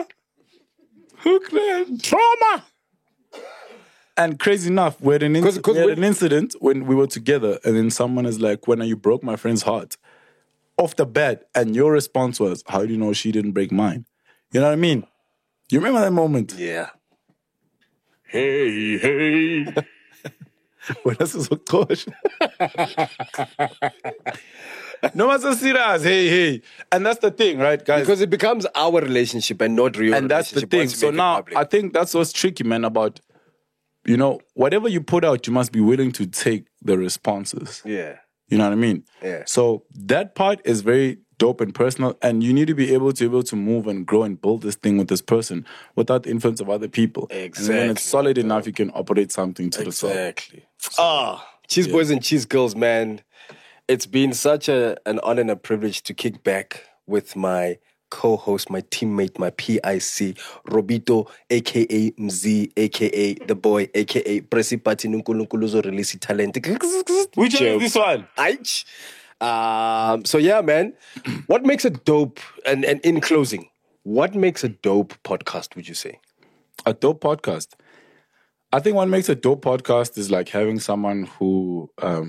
F: Trauma!
E: And crazy enough, we had an incident when we were together and then someone is like, when you broke my friend's heart off the bat, and your response was, how do you know she didn't break mine? You know what I mean? You remember that moment?
F: Yeah.
E: Hey. Well, that's so gosh. No one's so serious. Hey. And that's the thing, right, guys?
F: Because it becomes our relationship and not real.
E: And that's the thing. So now, I think that's what's tricky, man, about, whatever you put out, you must be willing to take the responses.
F: Yeah.
E: You know what I mean?
F: Yeah.
E: So that part is very dope and personal, and you need to be able to move and grow and build this thing with this person without the influence of other people.
F: Exactly.
E: And when it's solid enough, you can operate something to the side.
F: Exactly. Cheese boys and cheese girls, man. It's been such an honor and a privilege to kick back with my co-host, my teammate, my PIC, Robito, a.k.a. Mzi, a.k.a. The Boy, a.k.a. Presipati Nunkulunkuluzo Release Talent.
E: Which one is this one?
F: So yeah, man, what makes a dope, and in closing, what makes a dope podcast, would you say?
E: A dope podcast? I think what makes a dope podcast is like having someone who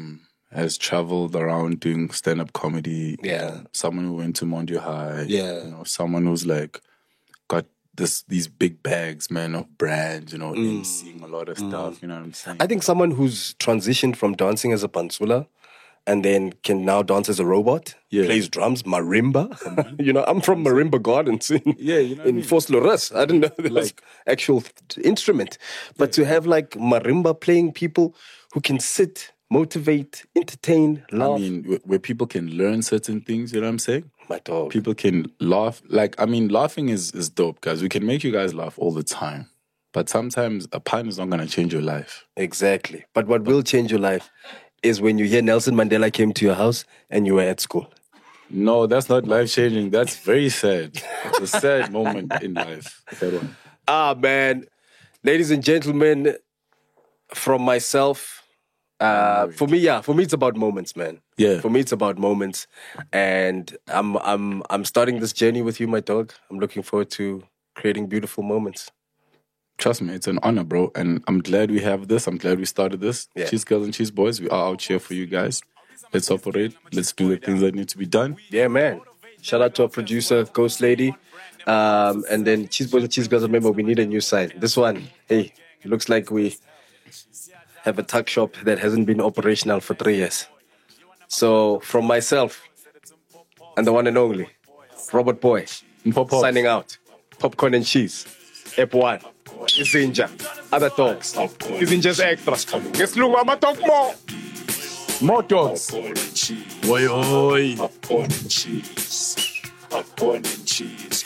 E: has traveled around doing stand-up comedy.
F: Yeah.
E: Someone who went to Mondio High.
F: Yeah.
E: You know, someone who's like got these big bags, man, of brands, you know, and seeing a lot of stuff, you know what I'm saying?
F: I think someone who's transitioned from dancing as a pantsula and then can now dance as a robot, plays drums, marimba. You know, I'm from Marimba Gardens in, in Fort Loris. I didn't know there was actual instrument. But to have like marimba playing people who can sit, motivate, entertain, laugh.
E: I mean, where people can learn certain things, you know what I'm saying?
F: My dog.
E: People can laugh. Like, I mean, laughing is dope, guys. We can make you guys laugh all the time. But sometimes a pun is not going to change your life.
F: Exactly. But what will change your life is when you hear Nelson Mandela came to your house and you were at school.
E: No, that's not life-changing. That's very sad. It's a sad moment in life.
F: Ah, man. Ladies and gentlemen, from myself, for me, it's about moments, man.
E: Yeah.
F: For me, it's about moments. And I'm starting this journey with you, my dog. I'm looking forward to creating beautiful moments.
E: Trust me, it's an honor, bro. And I'm glad we have this. I'm glad we started this.
F: Yeah.
E: Cheese Girls and Cheese Boys, we are out here for you guys. Let's operate. Let's do the things that need to be done.
F: Yeah, man. Shout out to our producer, Ghost Lady. And then Cheese Boys and Cheese Girls, remember, we need a new site. This one, hey, it looks like we have a tuck shop that hasn't been operational for 3 years. So, from myself, and the one and only, Robert Boy, signing out. Popcorn and Cheese, Ep1, Izinja, other dogs, Izinja's extras. Ngesilungu ama-dog more.
E: More dogs.
G: Oi, oi. Popcorn and cheese. Popcorn and cheese.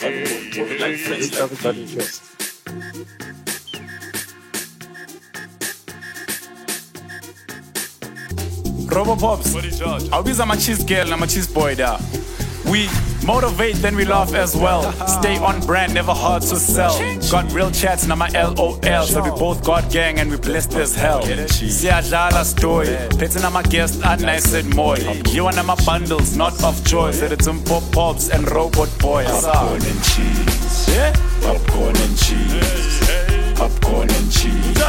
E: Robo Pops, awubiza ama-cheese girl nama-cheese boy da. We motivate, then we laugh as well. Stay on brand, never hard to sell. Got real chats, nama LOL. So we both got gang and we blessed as hell. Siyadlala story, petting nama guest and nice and more. You want nama bundles, not of choice. So it's Pop Pops and Robot Boy.
G: Popcorn and cheese. Popcorn and cheese. Popcorn and cheese.